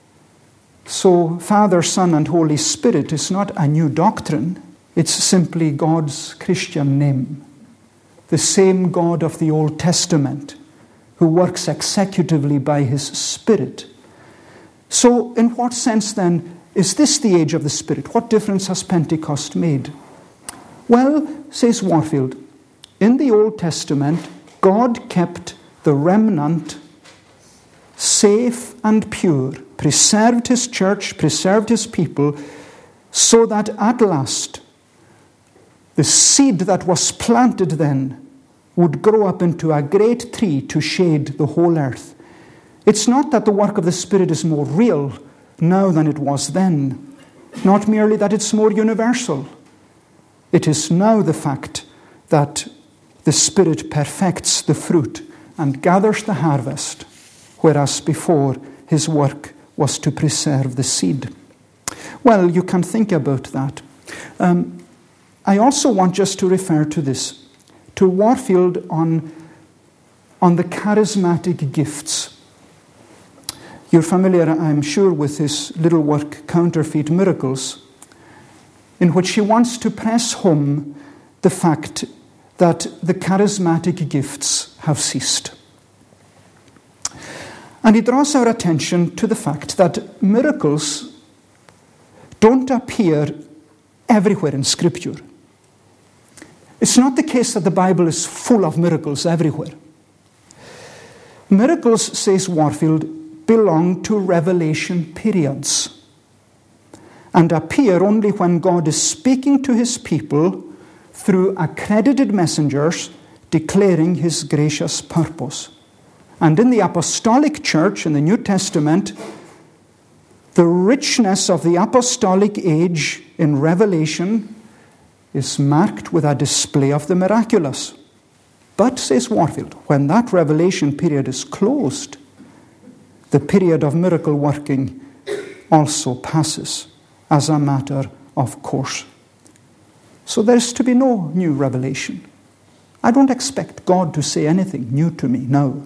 [SPEAKER 3] So Father, Son, and Holy Spirit is not a new doctrine. It's simply God's Christian name. The same God of the Old Testament who works executively by his Spirit. So in what sense then is this the age of the Spirit? What difference has Pentecost made? Well, says Warfield, in the Old Testament, God kept the remnant safe and pure, preserved his church, preserved his people, so that at last the seed that was planted then would grow up into a great tree to shade the whole earth. It's not that the work of the Spirit is more real now than it was then, not merely that it's more universal. It is now the fact that the Spirit perfects the fruit and gathers the harvest, whereas before his work was to preserve the seed. Well, you can think about that. I also want just to refer to this, to Warfield on the charismatic gifts. You're familiar, I'm sure, with his little work, Counterfeit Miracles, in which he wants to press home the fact that the charismatic gifts have ceased. And he draws our attention to the fact that miracles don't appear everywhere in Scripture. It's not the case that the Bible is full of miracles everywhere. Miracles, says Warfield, belong to revelation periods and appear only when God is speaking to his people through accredited messengers declaring his gracious purpose. And in the apostolic church in the New Testament, the richness of the apostolic age in revelation is marked with a display of the miraculous. But, says Warfield, when that revelation period is closed, the period of miracle working also passes as a matter of course. So there's to be no new revelation. I don't expect God to say anything new to me now.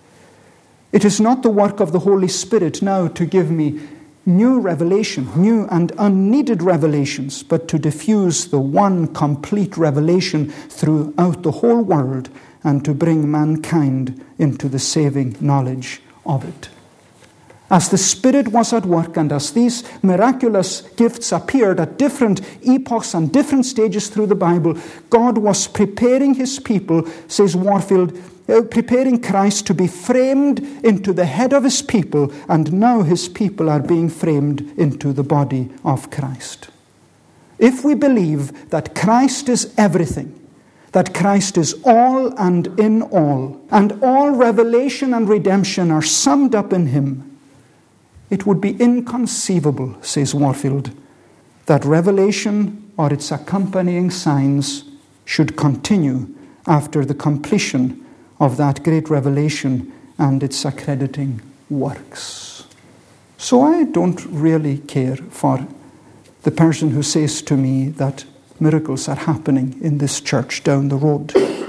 [SPEAKER 3] It is not the work of the Holy Spirit now to give me new revelation, new and unneeded revelations, but to diffuse the one complete revelation throughout the whole world and to bring mankind into the saving knowledge of it. As the Spirit was at work and as these miraculous gifts appeared at different epochs and different stages through the Bible, God was preparing his people, says Warfield, preparing Christ to be framed into the head of his people, and now his people are being framed into the body of Christ. If we believe that Christ is everything, that Christ is all and in all, and all revelation and redemption are summed up in him, it would be inconceivable, says Warfield, that revelation or its accompanying signs should continue after the completion of that great revelation and its accrediting works. So I don't really care for the person who says to me that miracles are happening in this church down the road.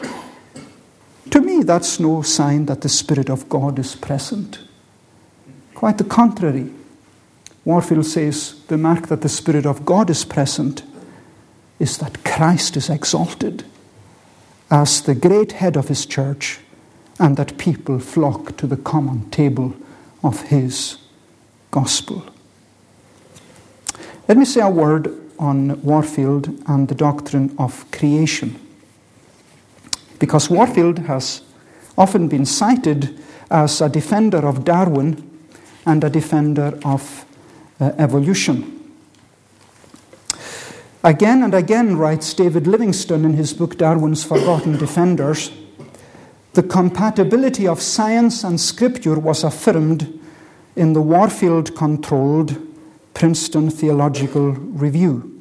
[SPEAKER 3] To me, that's no sign that the Spirit of God is present. Quite the contrary. Warfield says the mark that the Spirit of God is present is that Christ is exalted as the great head of his church, and that people flock to the common table of his gospel. Let me say a word on Warfield and the doctrine of creation, because Warfield has often been cited as a defender of Darwin and a defender of evolution. Again and again, writes David Livingstone in his book Darwin's Forgotten Defenders, the compatibility of science and scripture was affirmed in the Warfield-controlled Princeton Theological Review.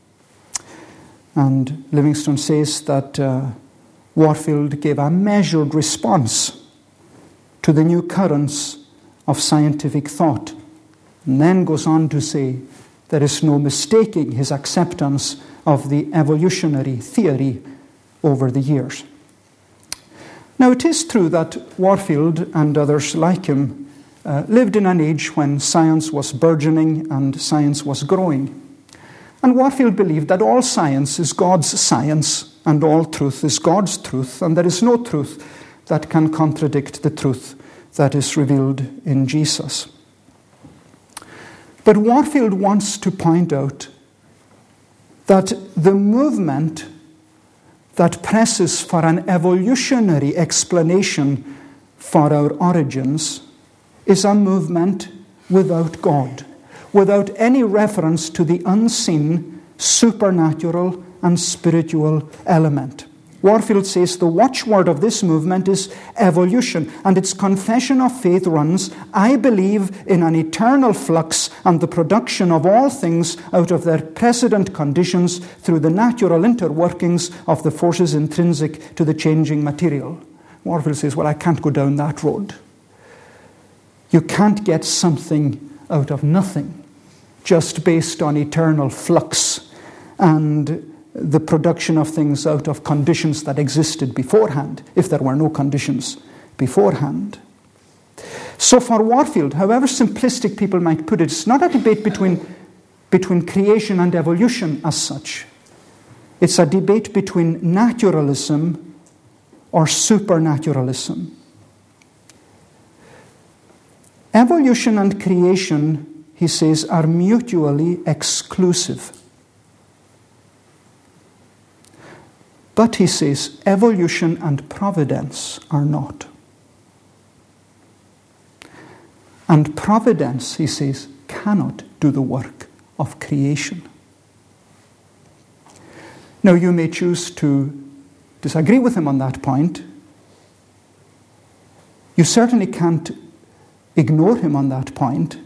[SPEAKER 3] And Livingstone says that Warfield gave a measured response to the new currents of scientific thought, and then goes on to say there is no mistaking his acceptance of the evolutionary theory over the years. Now, it is true that Warfield and others like him lived in an age when science was burgeoning and science was growing. And Warfield believed that all science is God's science and all truth is God's truth, and there is no truth that can contradict the truth that is revealed in Jesus. But Warfield wants to point out that the movement that presses for an evolutionary explanation for our origins is a movement without God, without any reference to the unseen, supernatural, and spiritual element. Warfield says the watchword of this movement is evolution, and its confession of faith runs, I believe in an eternal flux and the production of all things out of their precedent conditions through the natural interworkings of the forces intrinsic to the changing material. Warfield says, well, I can't go down that road. You can't get something out of nothing just based on eternal flux and the production of things out of conditions that existed beforehand, if there were no conditions beforehand. So for Warfield, however simplistic people might put it, it's not a debate between creation and evolution as such. It's a debate between naturalism or supernaturalism. Evolution and creation, he says, are mutually exclusive. But, he says, evolution and providence are not. And providence, he says, cannot do the work of creation. Now, you may choose to disagree with him on that point. You certainly can't ignore him on that point.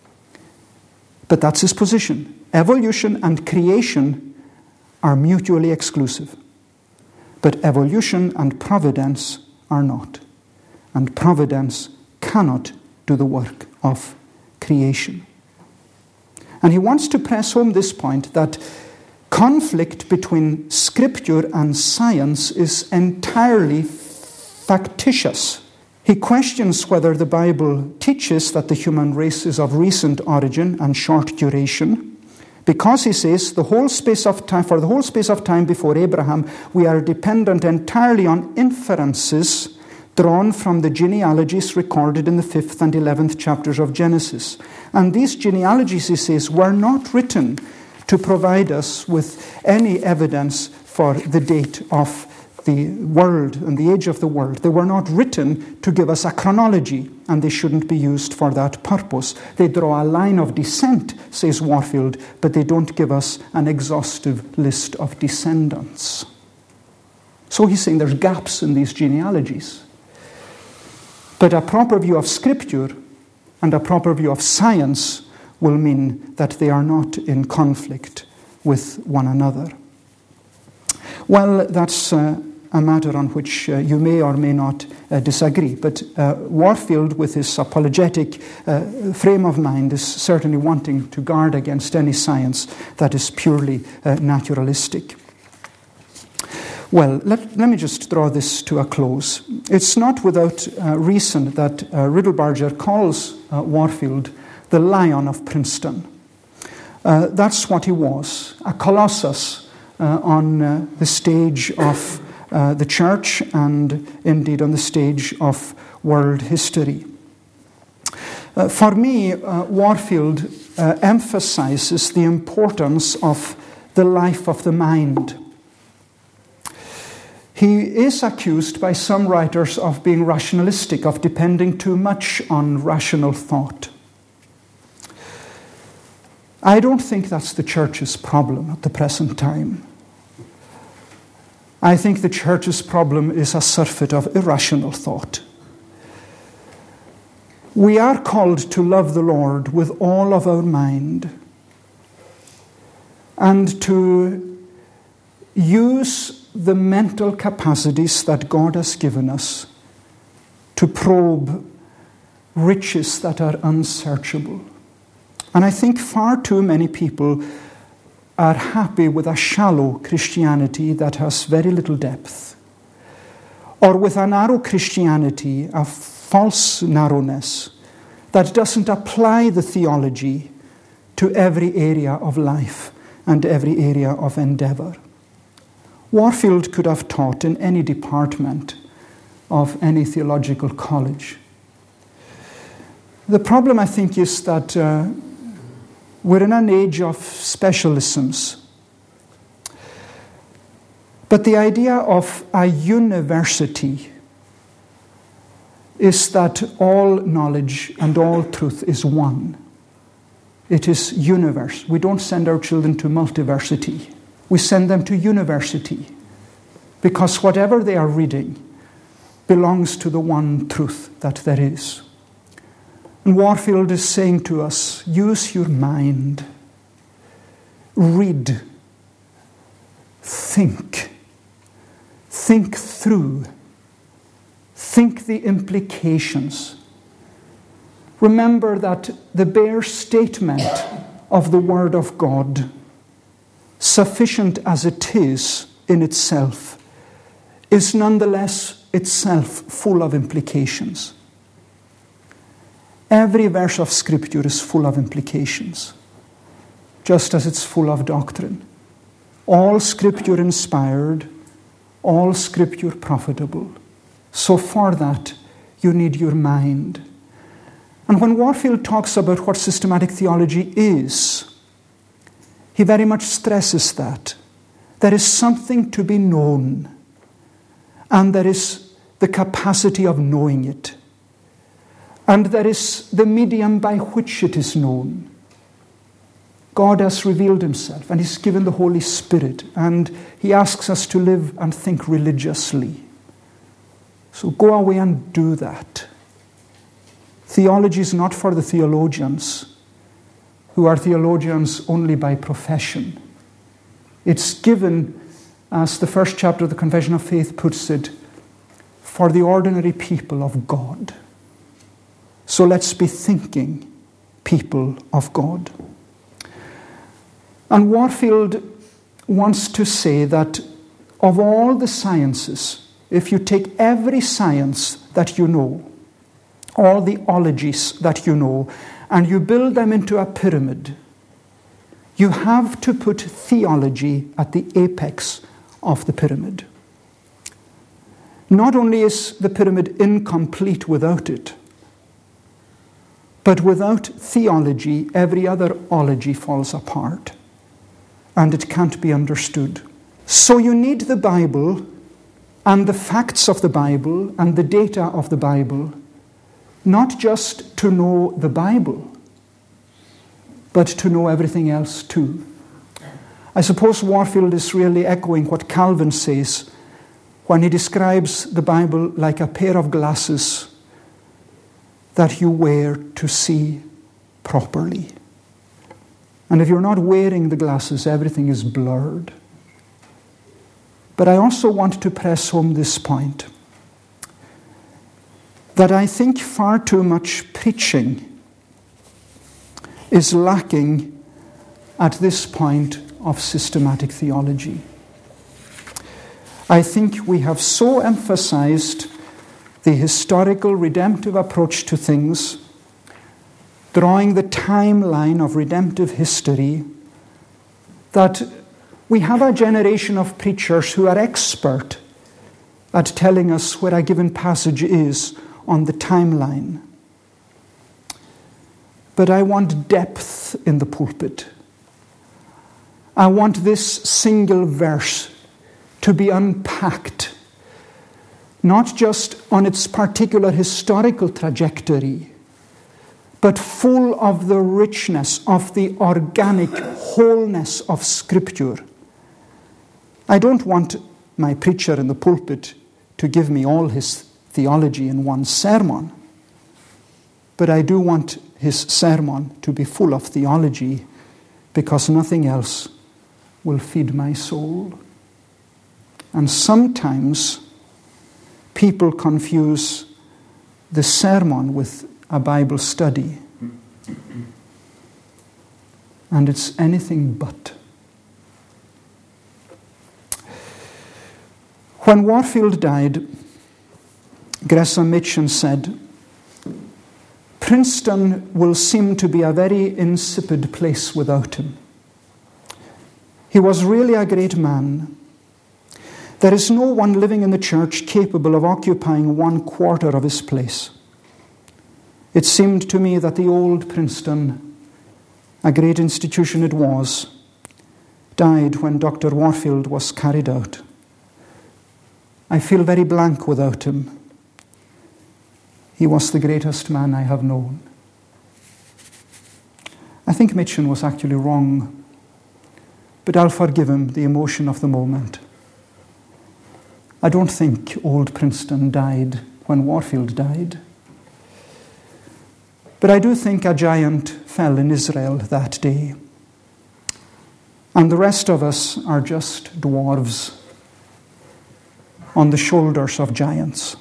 [SPEAKER 3] But that's his position. Evolution and creation are mutually exclusive. But evolution and providence are not. And providence cannot do the work of creation. And he wants to press home this point that conflict between Scripture and science is entirely factitious. He questions whether the Bible teaches that the human race is of recent origin and short duration, because, he says, for the whole space of time before Abraham, we are dependent entirely on inferences drawn from the genealogies recorded in the 5th and 11th chapters of Genesis. And these genealogies, he says, were not written to provide us with any evidence for the date of the world and the age of the world. They were not written to give us a chronology, and they shouldn't be used for that purpose. They draw a line of descent, says Warfield, but they don't give us an exhaustive list of descendants. So he's saying there's gaps in these genealogies. But a proper view of Scripture and a proper view of science will mean that they are not in conflict with one another. Well, that's a matter on which you may or may not disagree. But Warfield, with his apologetic frame of mind, is certainly wanting to guard against any science that is purely naturalistic. Well, let me just draw this to a close. It's not without reason that Riddlebarger calls Warfield the Lion of Princeton. That's what he was, a colossus on the stage of the church and indeed on the stage of world history. For me, Warfield emphasizes the importance of the life of the mind. He is accused by some writers of being rationalistic, of depending too much on rational thought. I don't think that's the church's problem at the present time. I think the church's problem is a surfeit of irrational thought. We are called to love the Lord with all of our mind and to use the mental capacities that God has given us to probe riches that are unsearchable. And I think far too many people are happy with a shallow Christianity that has very little depth, or with a narrow Christianity, a false narrowness that doesn't apply the theology to every area of life and every area of endeavor. Warfield could have taught in any department of any theological college. The problem, I think, is that we're in an age of specialisms. But the idea of a university is that all knowledge and all truth is one. It is universe. We don't send our children to multiversity. We send them to university, because whatever they are reading belongs to the one truth that there is. And Warfield is saying to us, use your mind, read, think through, think the implications. Remember that the bare statement of the Word of God, sufficient as it is in itself, is nonetheless itself full of implications. Every verse of Scripture is full of implications, just as it's full of doctrine. All Scripture inspired, all Scripture profitable. So for that, you need your mind. And when Warfield talks about what systematic theology is, he very much stresses that. There is something to be known, and there is the capacity of knowing it. And there is the medium by which it is known. God has revealed himself, and he's given the Holy Spirit, and he asks us to live and think religiously. So go away and do that. Theology is not for the theologians, who are theologians only by profession. It's given, as the first chapter of the Confession of Faith puts it, for the ordinary people of God. So let's be thinking people of God. And Warfield wants to say that of all the sciences, if you take every science that you know, all the ologies that you know, and you build them into a pyramid, you have to put theology at the apex of the pyramid. Not only is the pyramid incomplete without it, but without theology, every other ology falls apart, and it can't be understood. So you need the Bible and the facts of the Bible and the data of the Bible, not just to know the Bible, but to know everything else too. I suppose Warfield is really echoing what Calvin says when he describes the Bible like a pair of glasses that you wear to see properly. And if you're not wearing the glasses, everything is blurred. But I also want to press home this point, that I think far too much preaching is lacking at this point of systematic theology. I think we have so emphasized the historical redemptive approach to things, drawing the timeline of redemptive history, that we have a generation of preachers who are expert at telling us where a given passage is on the timeline. But I want depth in the pulpit. I want this single verse to be unpacked, not just on its particular historical trajectory, but full of the richness of the organic wholeness of Scripture. I don't want my preacher in the pulpit to give me all his theology in one sermon, but I do want his sermon to be full of theology, because nothing else will feed my soul. And sometimes people confuse the sermon with a Bible study, and it's anything but. When Warfield died, Gresham Machen said, "Princeton will seem to be a very insipid place without him. He was really a great man. There is no one living in the church capable of occupying 1/4 of his place. It seemed to me that the old Princeton, a great institution it was, died when Dr. Warfield was carried out. I feel very blank without him. He was the greatest man I have known." I think Machen was actually wrong, but I'll forgive him the emotion of the moment. I don't think old Princeton died when Warfield died. But I do think a giant fell in Israel that day. And the rest of us are just dwarves on the shoulders of giants.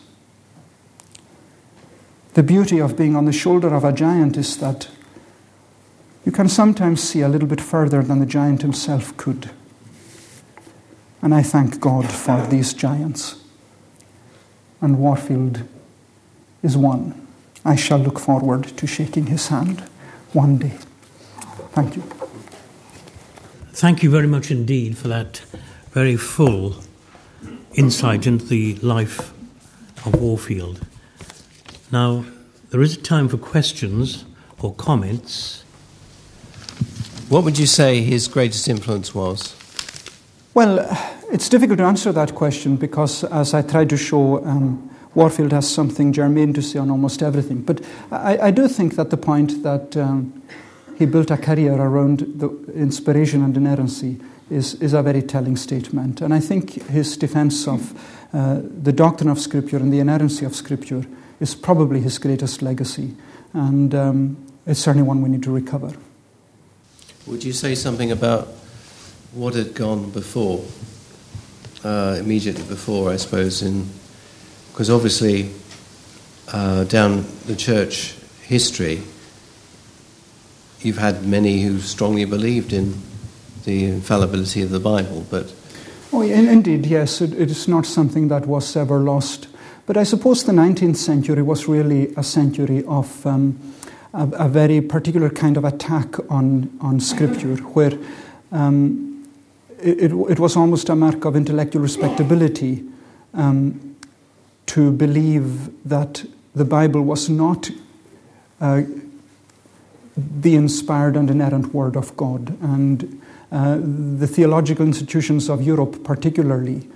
[SPEAKER 3] The beauty of being on the shoulder of a giant is that you can sometimes see a little bit further than the giant himself could. And I thank God for these giants. And Warfield is one. I shall look forward to shaking his hand one day. Thank you.
[SPEAKER 1] Thank you very much indeed for that very full insight into the life of Warfield. Now, there is a time for questions or comments.
[SPEAKER 4] What would you say his greatest influence was?
[SPEAKER 3] Well, it's difficult to answer that question because, as I tried to show, Warfield has something germane to say on almost everything. But I do think that the point that he built a career around the inspiration and inerrancy is a very telling statement. And I think his defense of the doctrine of Scripture and the inerrancy of Scripture is probably his greatest legacy. And it's certainly one we need to recover.
[SPEAKER 4] Would you say something about what had gone before, immediately before, I suppose, because obviously down the church history, you've had many who strongly believed in the infallibility of the Bible, but...
[SPEAKER 3] Oh, indeed, yes, it is not something that was ever lost. But I suppose the 19th century was really a century of a very particular kind of attack on Scripture, where it was almost a mark of intellectual respectability to believe that the Bible was not the inspired and inerrant Word of God. And the theological institutions of Europe particularly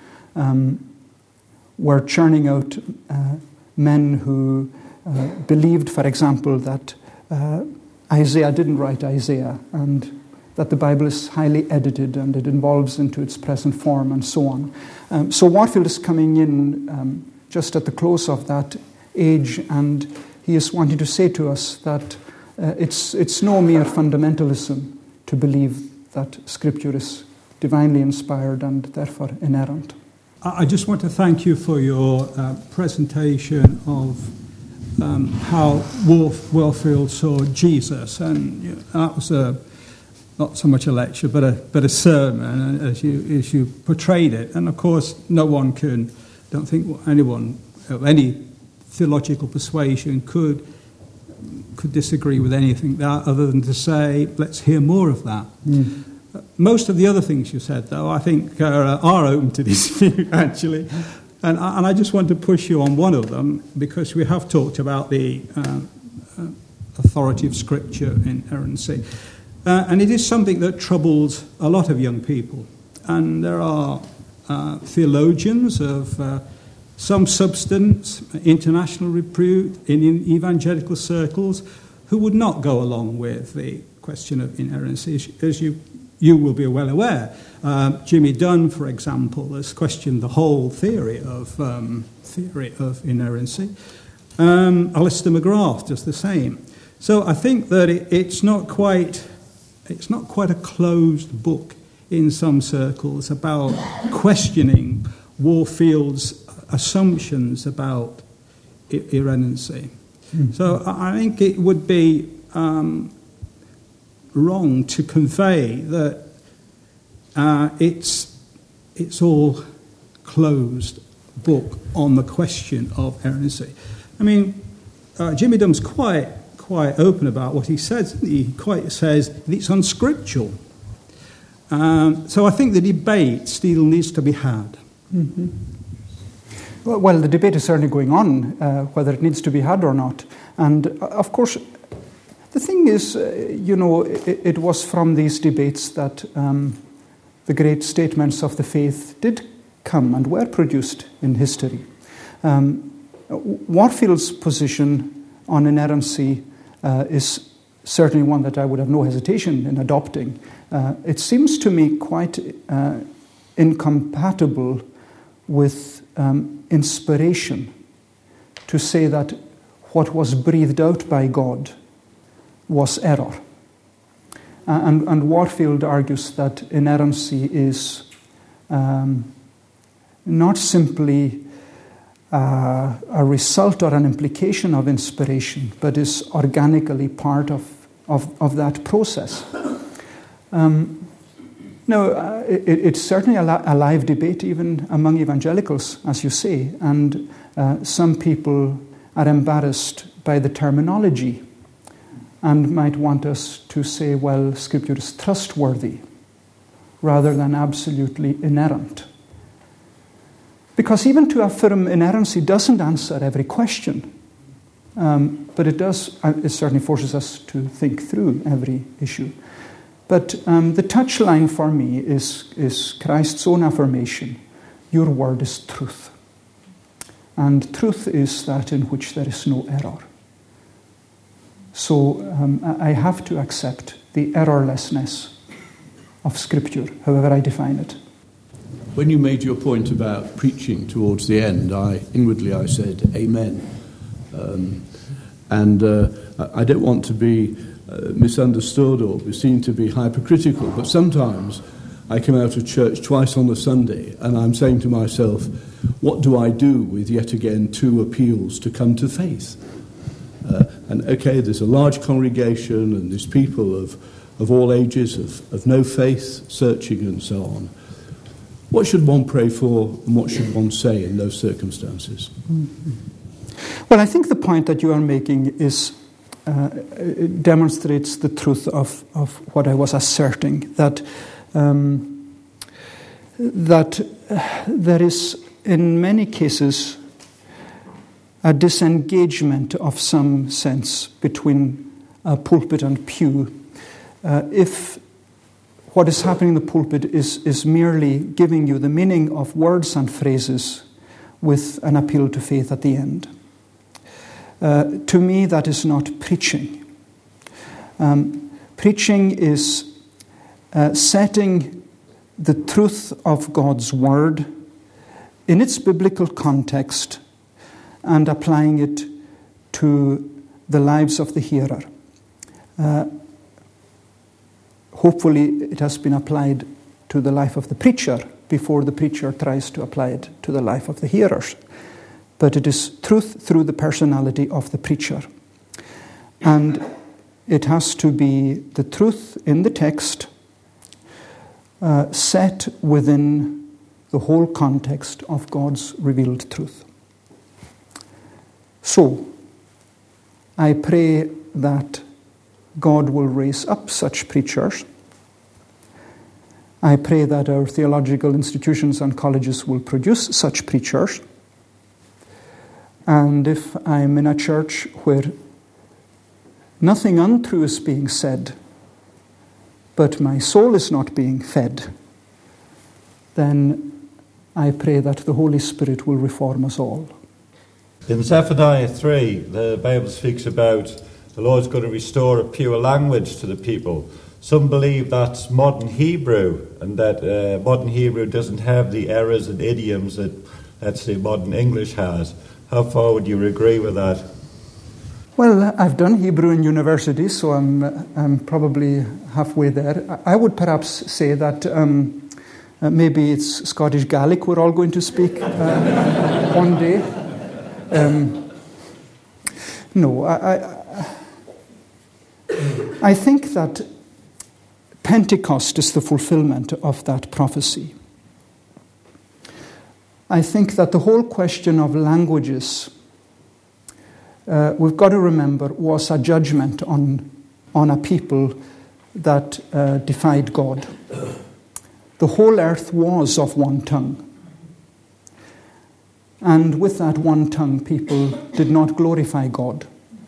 [SPEAKER 3] were churning out men who believed, for example, that Isaiah didn't write Isaiah, and that the Bible is highly edited and it evolves into its present form, and so on. So Warfield is coming in just at the close of that age, and he is wanting to say to us that it's no mere fundamentalism to believe that Scripture is divinely inspired and therefore inerrant.
[SPEAKER 5] I just want to thank you for your presentation of how Warfield saw Jesus, and that was not so much a lecture, but a sermon, as you portrayed it. And of course, don't think anyone of any theological persuasion could disagree with anything that, other than to say, let's hear more of that. Mm. Most of the other things you said, though, I think are open to dispute, actually. And I just want to push you on one of them, because we have talked about the authority of Scripture, inerrancy. And it is something that troubles a lot of young people. And there are theologians of some substance, international repute, in evangelical circles, who would not go along with the question of inerrancy, as you will be well aware. Jimmy Dunn, for example, has questioned the whole theory of inerrancy. Alistair McGrath does the same. So I think that it's not quite a closed book in some circles about questioning Warfield's assumptions about inerrancy. Mm-hmm. So I think it would be wrong to convey that it's all closed book on the question of inerrancy. I mean, Jimmy Dunn's quite open about what he says. He quite says that it's unscriptural. So I think the debate still needs to be had.
[SPEAKER 3] Mm-hmm. Well, the debate is certainly going on, whether it needs to be had or not. And of course, the thing is, it was from these debates that the great statements of the faith did come and were produced in history. Warfield's position on inerrancy is certainly one that I would have no hesitation in adopting. It seems to me quite incompatible with inspiration to say that what was breathed out by God was error. And Warfield argues that inerrancy is not simply a result or an implication of inspiration, but is organically part of that process. It's certainly a live debate even among evangelicals, as you say, and some people are embarrassed by the terminology and might want us to say, well, Scripture is trustworthy rather than absolutely inerrant. Because even to affirm inerrancy doesn't answer every question, but it certainly forces us to think through every issue. But the touchline for me is Christ's own affirmation. Your word is truth. And truth is that in which there is no error. So I have to accept the errorlessness of Scripture, however I define it.
[SPEAKER 6] When you made your point about preaching towards the end, inwardly I said, Amen. I don't want to be misunderstood or be seen to be hypocritical, but sometimes I come out of church twice on a Sunday and I'm saying to myself, what do I do with yet again 2 appeals to come to faith? There's a large congregation and there's people of all ages, of no faith, searching and so on. What should one pray for and what should one say in those circumstances?
[SPEAKER 3] Well, I think the point that you are making is it demonstrates the truth of what I was asserting, that there is, in many cases, a disengagement of some sense between pulpit and pew. If what is happening in the pulpit is merely giving you the meaning of words and phrases with an appeal to faith at the end. To me, that is not preaching. Preaching is setting the truth of God's word in its biblical context and applying it to the lives of the hearer. Hopefully, it has been applied to the life of the preacher before the preacher tries to apply it to the life of the hearers. But it is truth through the personality of the preacher. And it has to be the truth in the text set within the whole context of God's revealed truth. So, I pray that God will raise up such preachers. I pray that our theological institutions and colleges will produce such preachers. And if I'm in a church where nothing untrue is being said, but my soul is not being fed, then I pray that the Holy Spirit will reform us all.
[SPEAKER 7] In Zephaniah 3, the Bible speaks about the Lord's going to restore a pure language to the people. Some believe that's modern Hebrew, and that modern Hebrew doesn't have the errors and idioms that, let's say, modern English has. How far would you agree with that?
[SPEAKER 3] Well, I've done Hebrew in university, so I'm probably halfway there. I would perhaps say that maybe it's Scottish Gaelic we're all going to speak one day. No, I think that Pentecost is the fulfillment of that prophecy. I think that the whole question of languages, we've got to remember, was a judgment on a people that defied God. The whole earth was of one tongue. And with that one tongue, people did not glorify God.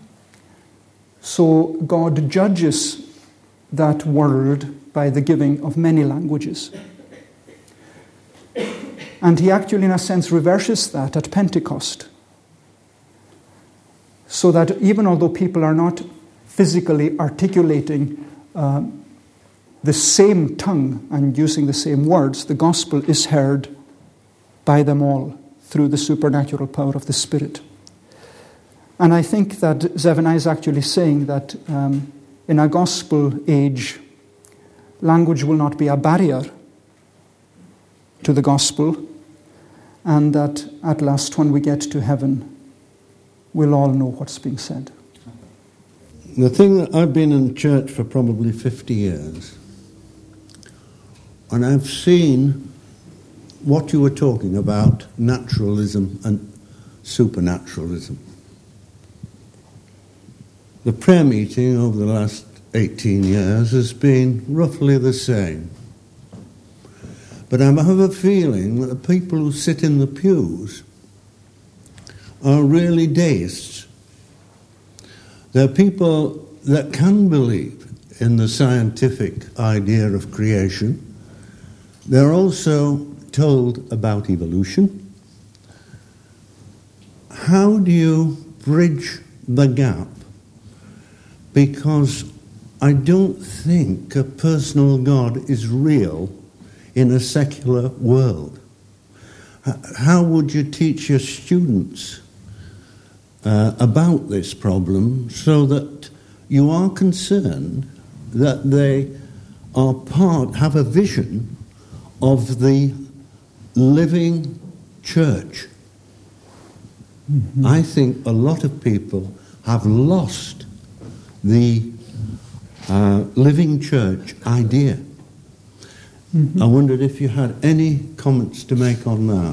[SPEAKER 3] So God judges that world by the giving of many languages. And he actually, in a sense, reverses that at Pentecost. So that even although people are not physically articulating the same tongue and using the same words, the gospel is heard by them all through the supernatural power of the Spirit. And I think that Zephaniah is actually saying that in a gospel age, language will not be a barrier to the gospel, and that at last, when we get to heaven, we'll all know what's being said.
[SPEAKER 8] The thing that I've been in church for probably 50 years, and I've seen what you were talking about, naturalism and supernaturalism. The prayer meeting over the last 18 years has been roughly the same. But I have a feeling that the people who sit in the pews are really deists. They're people that can believe in the scientific idea of creation. They're also told about evolution. How do you bridge the gap? Because I don't think a personal God is real in a secular world. How would you teach your students about this problem so that you are concerned that they are have a vision of the living church? Mm-hmm. I think a lot of people have lost the living church idea. Mm-hmm. I wondered if you had any comments to make on that.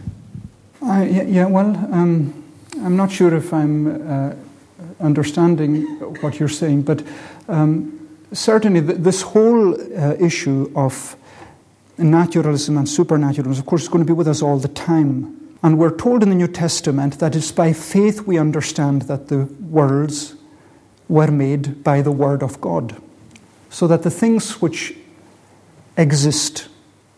[SPEAKER 3] I'm not sure if I'm understanding what you're saying, but certainly this whole issue of naturalism and supernaturalism, of course, is going to be with us all the time. And we're told in the New Testament that it's by faith we understand that the worlds were made by the Word of God. So that the things which exist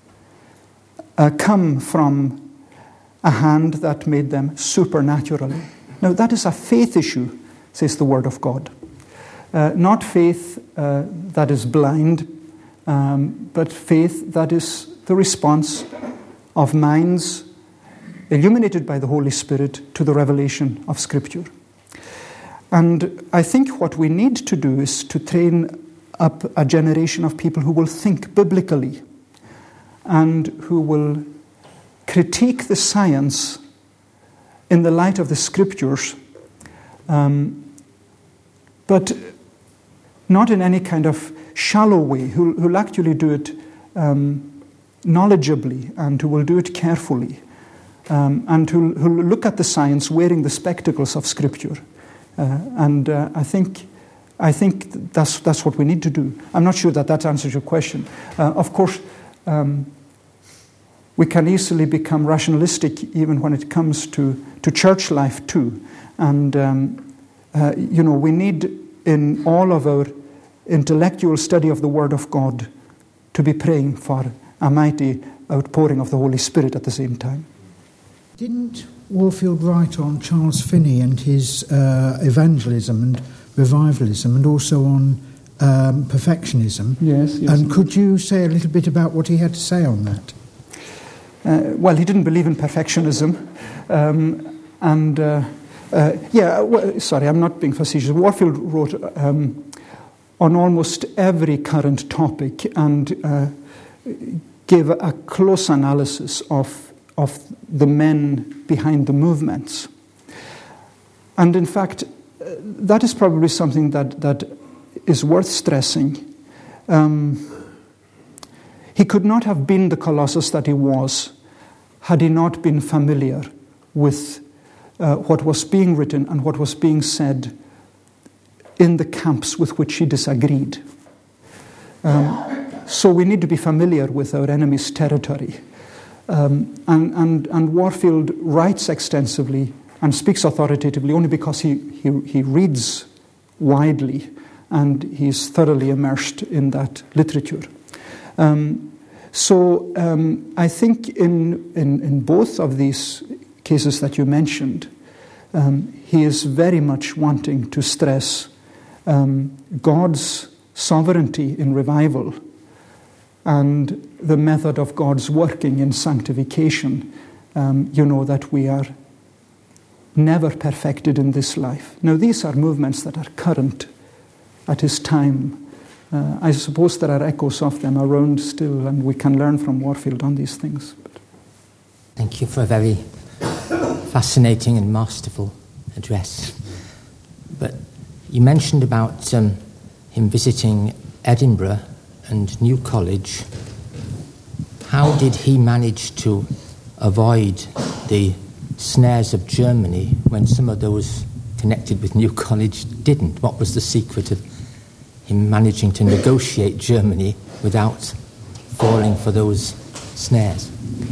[SPEAKER 3] come from a hand that made them supernaturally. Now, that is a faith issue, says the Word of God. Not faith that is blind, but faith that is the response of minds illuminated by the Holy Spirit to the revelation of Scripture. And I think what we need to do is to train up a generation of people who will think biblically and who will critique the science in the light of the Scriptures, but not in any kind of shallow way, who'll actually do it knowledgeably and who will do it carefully, and who'll look at the science wearing the spectacles of Scripture. I think that's what we need to do. I'm not sure that answers your question. Of course, we can easily become rationalistic even when it comes to church life too. And, we need in all of our intellectual study of the Word of God to be praying for a mighty outpouring of the Holy Spirit at the same time.
[SPEAKER 9] Didn't Warfield write on Charles Finney and his evangelism and revivalism, and also on perfectionism?
[SPEAKER 3] Yes.
[SPEAKER 9] And could you say a little bit about what he had to say on that?
[SPEAKER 3] He didn't believe in perfectionism. Sorry, I'm not being facetious. Warfield wrote on almost every current topic and gave a close analysis of the men behind the movements. And in fact, that is probably something that is worth stressing. He could not have been the Colossus that he was had he not been familiar with what was being written and what was being said in the camps with which he disagreed. So we need to be familiar with our enemy's territory. And Warfield writes extensively and speaks authoritatively only because he reads widely and he's thoroughly immersed in that literature. I think in both of these cases that you mentioned, he is very much wanting to stress God's sovereignty in revival and the method of God's working in sanctification, that we are never perfected in this life. Now, these are movements that are current at his time. I suppose there are echoes of them around still, and we can learn from Warfield on these things.
[SPEAKER 10] Thank you for a very fascinating and masterful address. But you mentioned about him visiting Edinburgh and New College. How did he manage to avoid the snares of Germany when some of those connected with New College didn't? What was the secret of him managing to negotiate Germany without falling for those snares?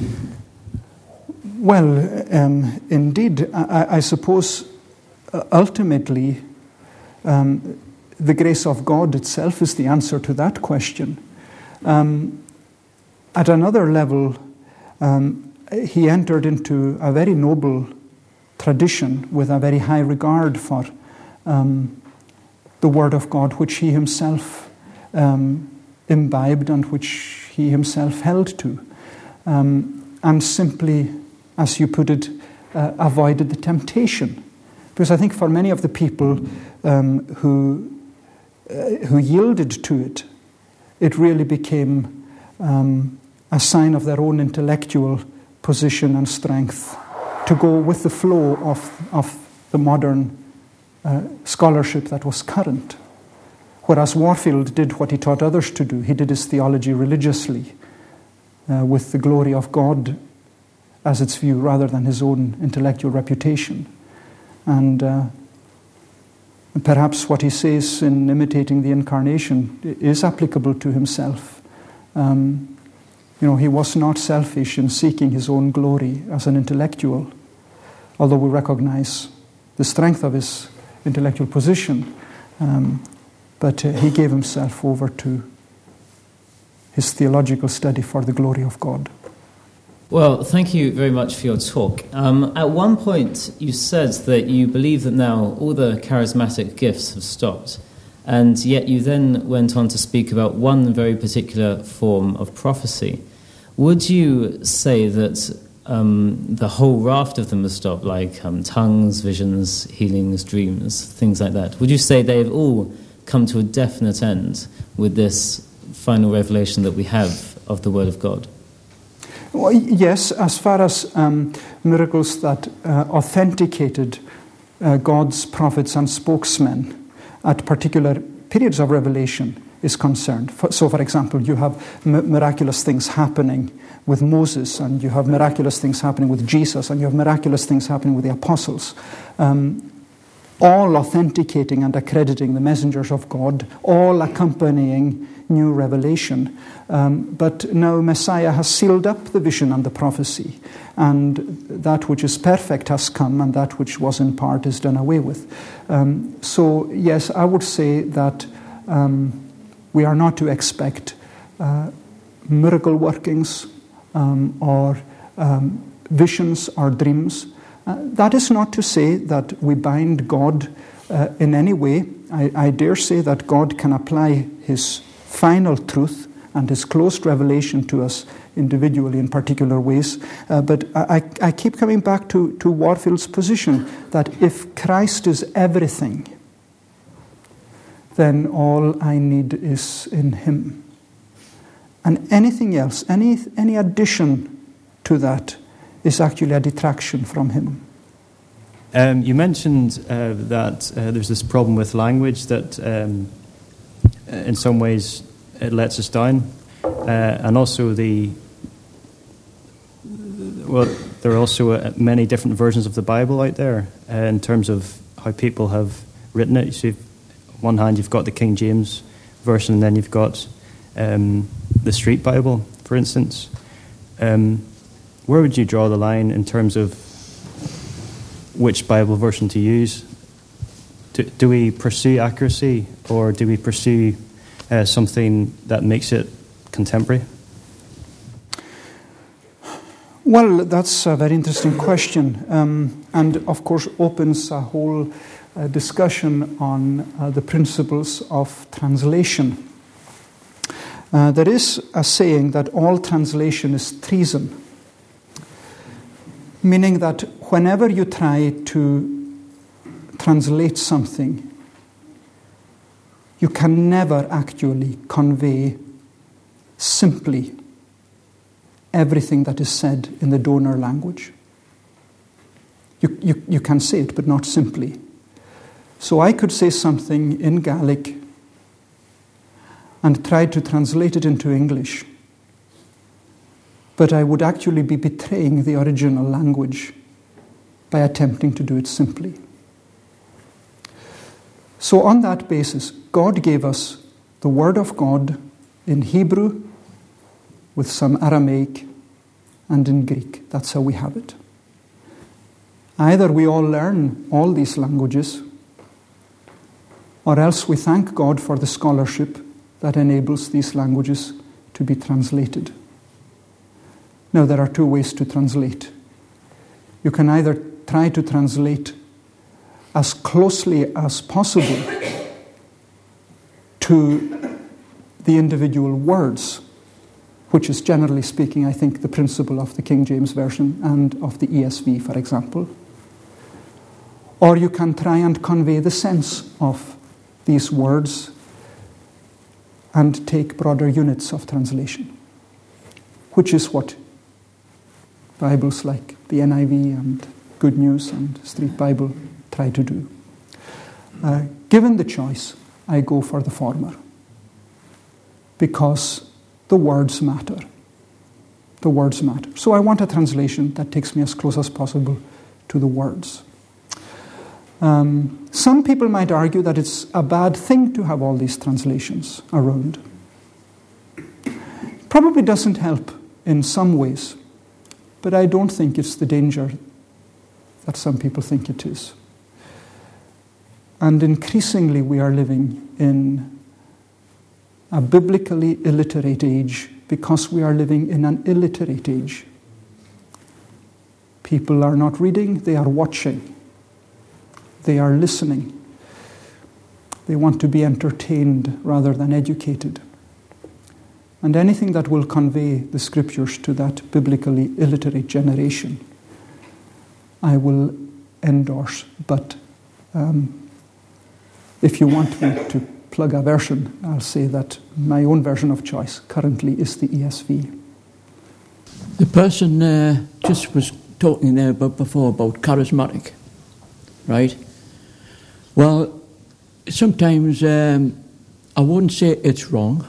[SPEAKER 3] Well, indeed, I suppose ultimately the grace of God itself is the answer to that question. At another level, he entered into a very noble tradition with a very high regard for the Word of God, which he himself imbibed and which he himself held to, and simply, as you put it, avoided the temptation. Because I think for many of the people who yielded to it, it really became a sign of their own intellectual position and strength to go with the flow of the modern scholarship that was current. Whereas Warfield did what he taught others to do. He did his theology religiously, with the glory of God as its view, rather than his own intellectual reputation. And perhaps what he says in imitating the Incarnation is applicable to himself. He was not selfish in seeking his own glory as an intellectual, although we recognize the strength of his intellectual position. But he gave himself over to his theological study for the glory of God.
[SPEAKER 11] Well, thank you very much for your talk. At one point, you said that you believe that now all the charismatic gifts have stopped, and yet you then went on to speak about one very particular form of prophecy. Would you say that the whole raft of them have stopped, like tongues, visions, healings, dreams, things like that? Would you say they have all come to a definite end with this final revelation that we have of the Word of God?
[SPEAKER 3] Well, yes, as far as miracles that authenticated God's prophets and spokesmen at particular periods of revelation is concerned. So, for example, you have miraculous things happening with Moses, and you have miraculous things happening with Jesus, and you have miraculous things happening with the apostles, all authenticating and accrediting the messengers of God, all accompanying new revelation. But now Messiah has sealed up the vision and the prophecy, and that which is perfect has come, and that which was in part is done away with. So, yes, I would say that we are not to expect miracle workings or visions or dreams. That is not to say that we bind God in any way. I dare say that God can apply his final truth and his closed revelation to us individually in particular ways. But I keep coming back to Warfield's position that if Christ is everything, then all I need is in him. And anything else, any addition to that is actually a detraction from him.
[SPEAKER 12] You mentioned that there's this problem with language that in some ways it lets us down. And also there are also many different versions of the Bible out there in terms of how people have written it. So on one hand you've got the King James version, and then you've got the Street Bible, for instance. Where would you draw the line in terms of which Bible version to use? Do we pursue accuracy, or do we pursue something that makes it contemporary?
[SPEAKER 3] Well, that's a very interesting question, and of course opens a whole discussion on the principles of translation. There is a saying that all translation is treason, meaning that whenever you try to translate something, you can never actually convey simply everything that is said in the donor language. You can say it, but not simply. So I could say something in Gaelic and try to translate it into English, but I would actually be betraying the original language by attempting to do it simply. So on that basis, God gave us the Word of God in Hebrew with some Aramaic and in Greek. That's how we have it. Either we all learn all these languages, or else we thank God for the scholarship that enables these languages to be translated. Now, there are two ways to translate. You can either try to translate as closely as possible to the individual words, which is generally speaking, I think, the principle of the King James Version and of the ESV, for example. Or you can try and convey the sense of these words and take broader units of translation, which is what Bibles like the NIV and Good News and Street Bible try to do. Given the choice, I go for the former, because the words matter. The words matter. So I want a translation that takes me as close as possible to the words. Some people might argue that it's a bad thing to have all these translations around. Probably doesn't help in some ways, but I don't think it's the danger that some people think it is. And increasingly we are living in a biblically illiterate age because we are living in an illiterate age. People are not reading, they are watching. They are listening. They want to be entertained rather than educated. And anything that will convey the scriptures to that biblically illiterate generation, I will endorse. But if you want me to plug a version, I'll say that my own version of choice currently is the ESV.
[SPEAKER 13] The person just was talking there before about charismatic, right? Well, sometimes I wouldn't say it's wrong,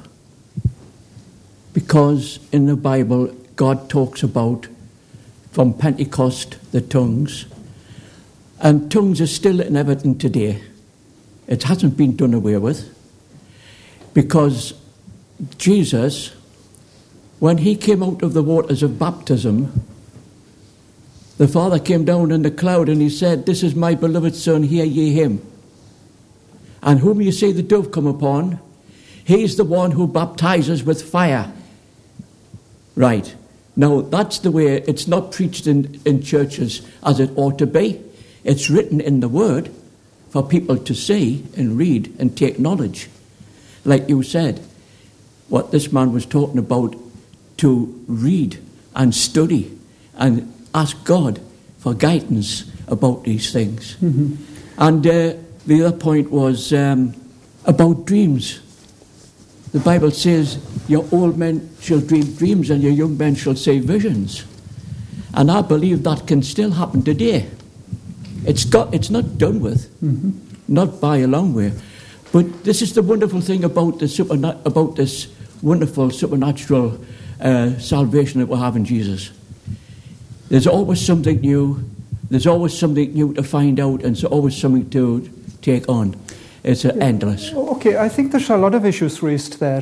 [SPEAKER 13] because in the Bible, God talks about from Pentecost, the tongues, and tongues are still in everything today. It hasn't been done away with, because Jesus, when he came out of the waters of baptism, the Father came down in the cloud and he said, "This is my beloved Son, hear ye him. And whom you see the dove come upon, he's the one who baptizes with fire." Right. Now, that's the way it's not preached in churches as it ought to be. It's written in the Word for people to see and read and take knowledge. Like you said, what this man was talking about, to read and study and ask God for guidance about these things. Mm-hmm. And the other point was about dreams. The Bible says, your old men shall dream dreams and your young men shall see visions. And I believe that can still happen today. It's not done with, not by a long way. But this is the wonderful thing about this wonderful supernatural salvation that we have in Jesus. There's always something new. There's always something new to find out, and there's always something to take on. It's endless.
[SPEAKER 3] Okay, I think there's a lot of issues raised there.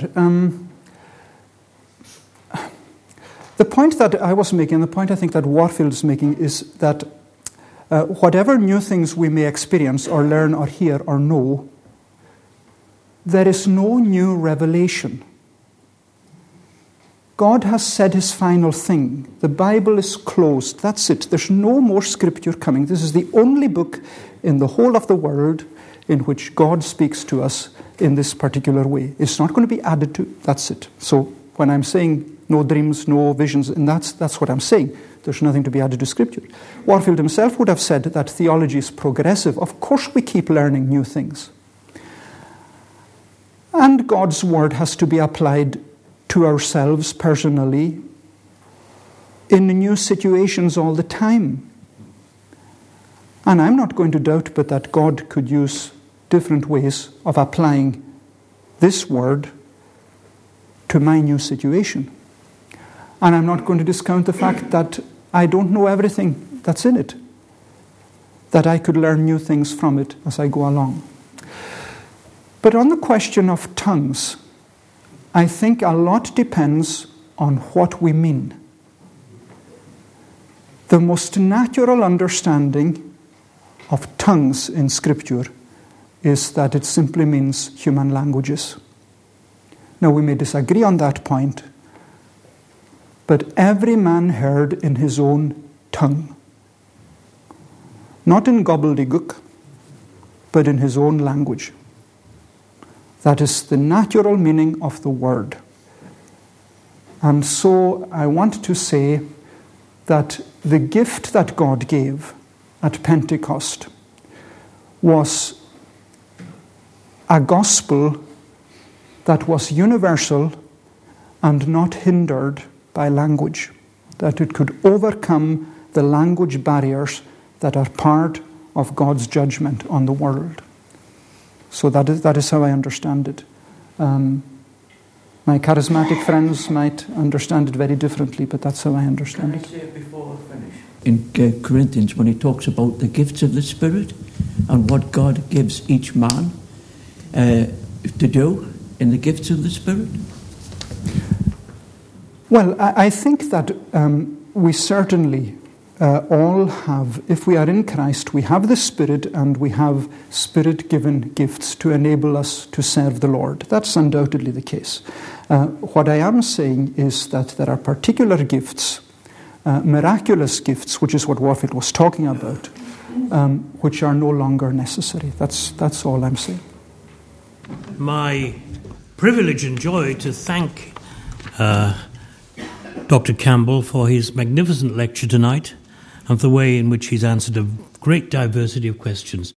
[SPEAKER 3] The point that I was making, the point I think that Warfield is making, is that whatever new things we may experience or learn or hear or know, there is no new revelation. God has said his final thing. The Bible is closed. That's it. There's no more scripture coming. This is the only book in the whole of the world in which God speaks to us in this particular way. It's not going to be added to. That's it. So when I'm saying no dreams, no visions, and that's what I'm saying. There's nothing to be added to scripture. Warfield himself would have said that theology is progressive. Of course we keep learning new things. And God's word has to be applied to ourselves personally in new situations all the time. And I'm not going to doubt but that God could use different ways of applying this word to my new situation. And I'm not going to discount the fact that I don't know everything that's in it, that I could learn new things from it as I go along. But on the question of tongues, I think a lot depends on what we mean. The most natural understanding of tongues in Scripture is that it simply means human languages. Now, we may disagree on that point, but every man heard in his own tongue. Not in gobbledygook, but in his own language. That is the natural meaning of the word. And so I want to say that the gift that God gave at Pentecost was a gospel that was universal and not hindered by language, that it could overcome the language barriers that are part of God's judgment on the world. So that is how I understand it. My charismatic friends might understand it very differently, but that's how I understand it.
[SPEAKER 13] Can I say it before I finish? In Corinthians, when he talks about the gifts of the Spirit and what God gives each man to do in the gifts of the Spirit?
[SPEAKER 3] Well, I think that we certainly all have, if we are in Christ, we have the Spirit and we have Spirit-given gifts to enable us to serve the Lord. That's undoubtedly the case. What I am saying is that there are particular gifts, miraculous gifts, which is what Warfield was talking about, which are no longer necessary. That's all I'm saying.
[SPEAKER 1] My privilege and joy to thank Dr. Campbell for his magnificent lecture tonight and for the way in which he's answered a great diversity of questions.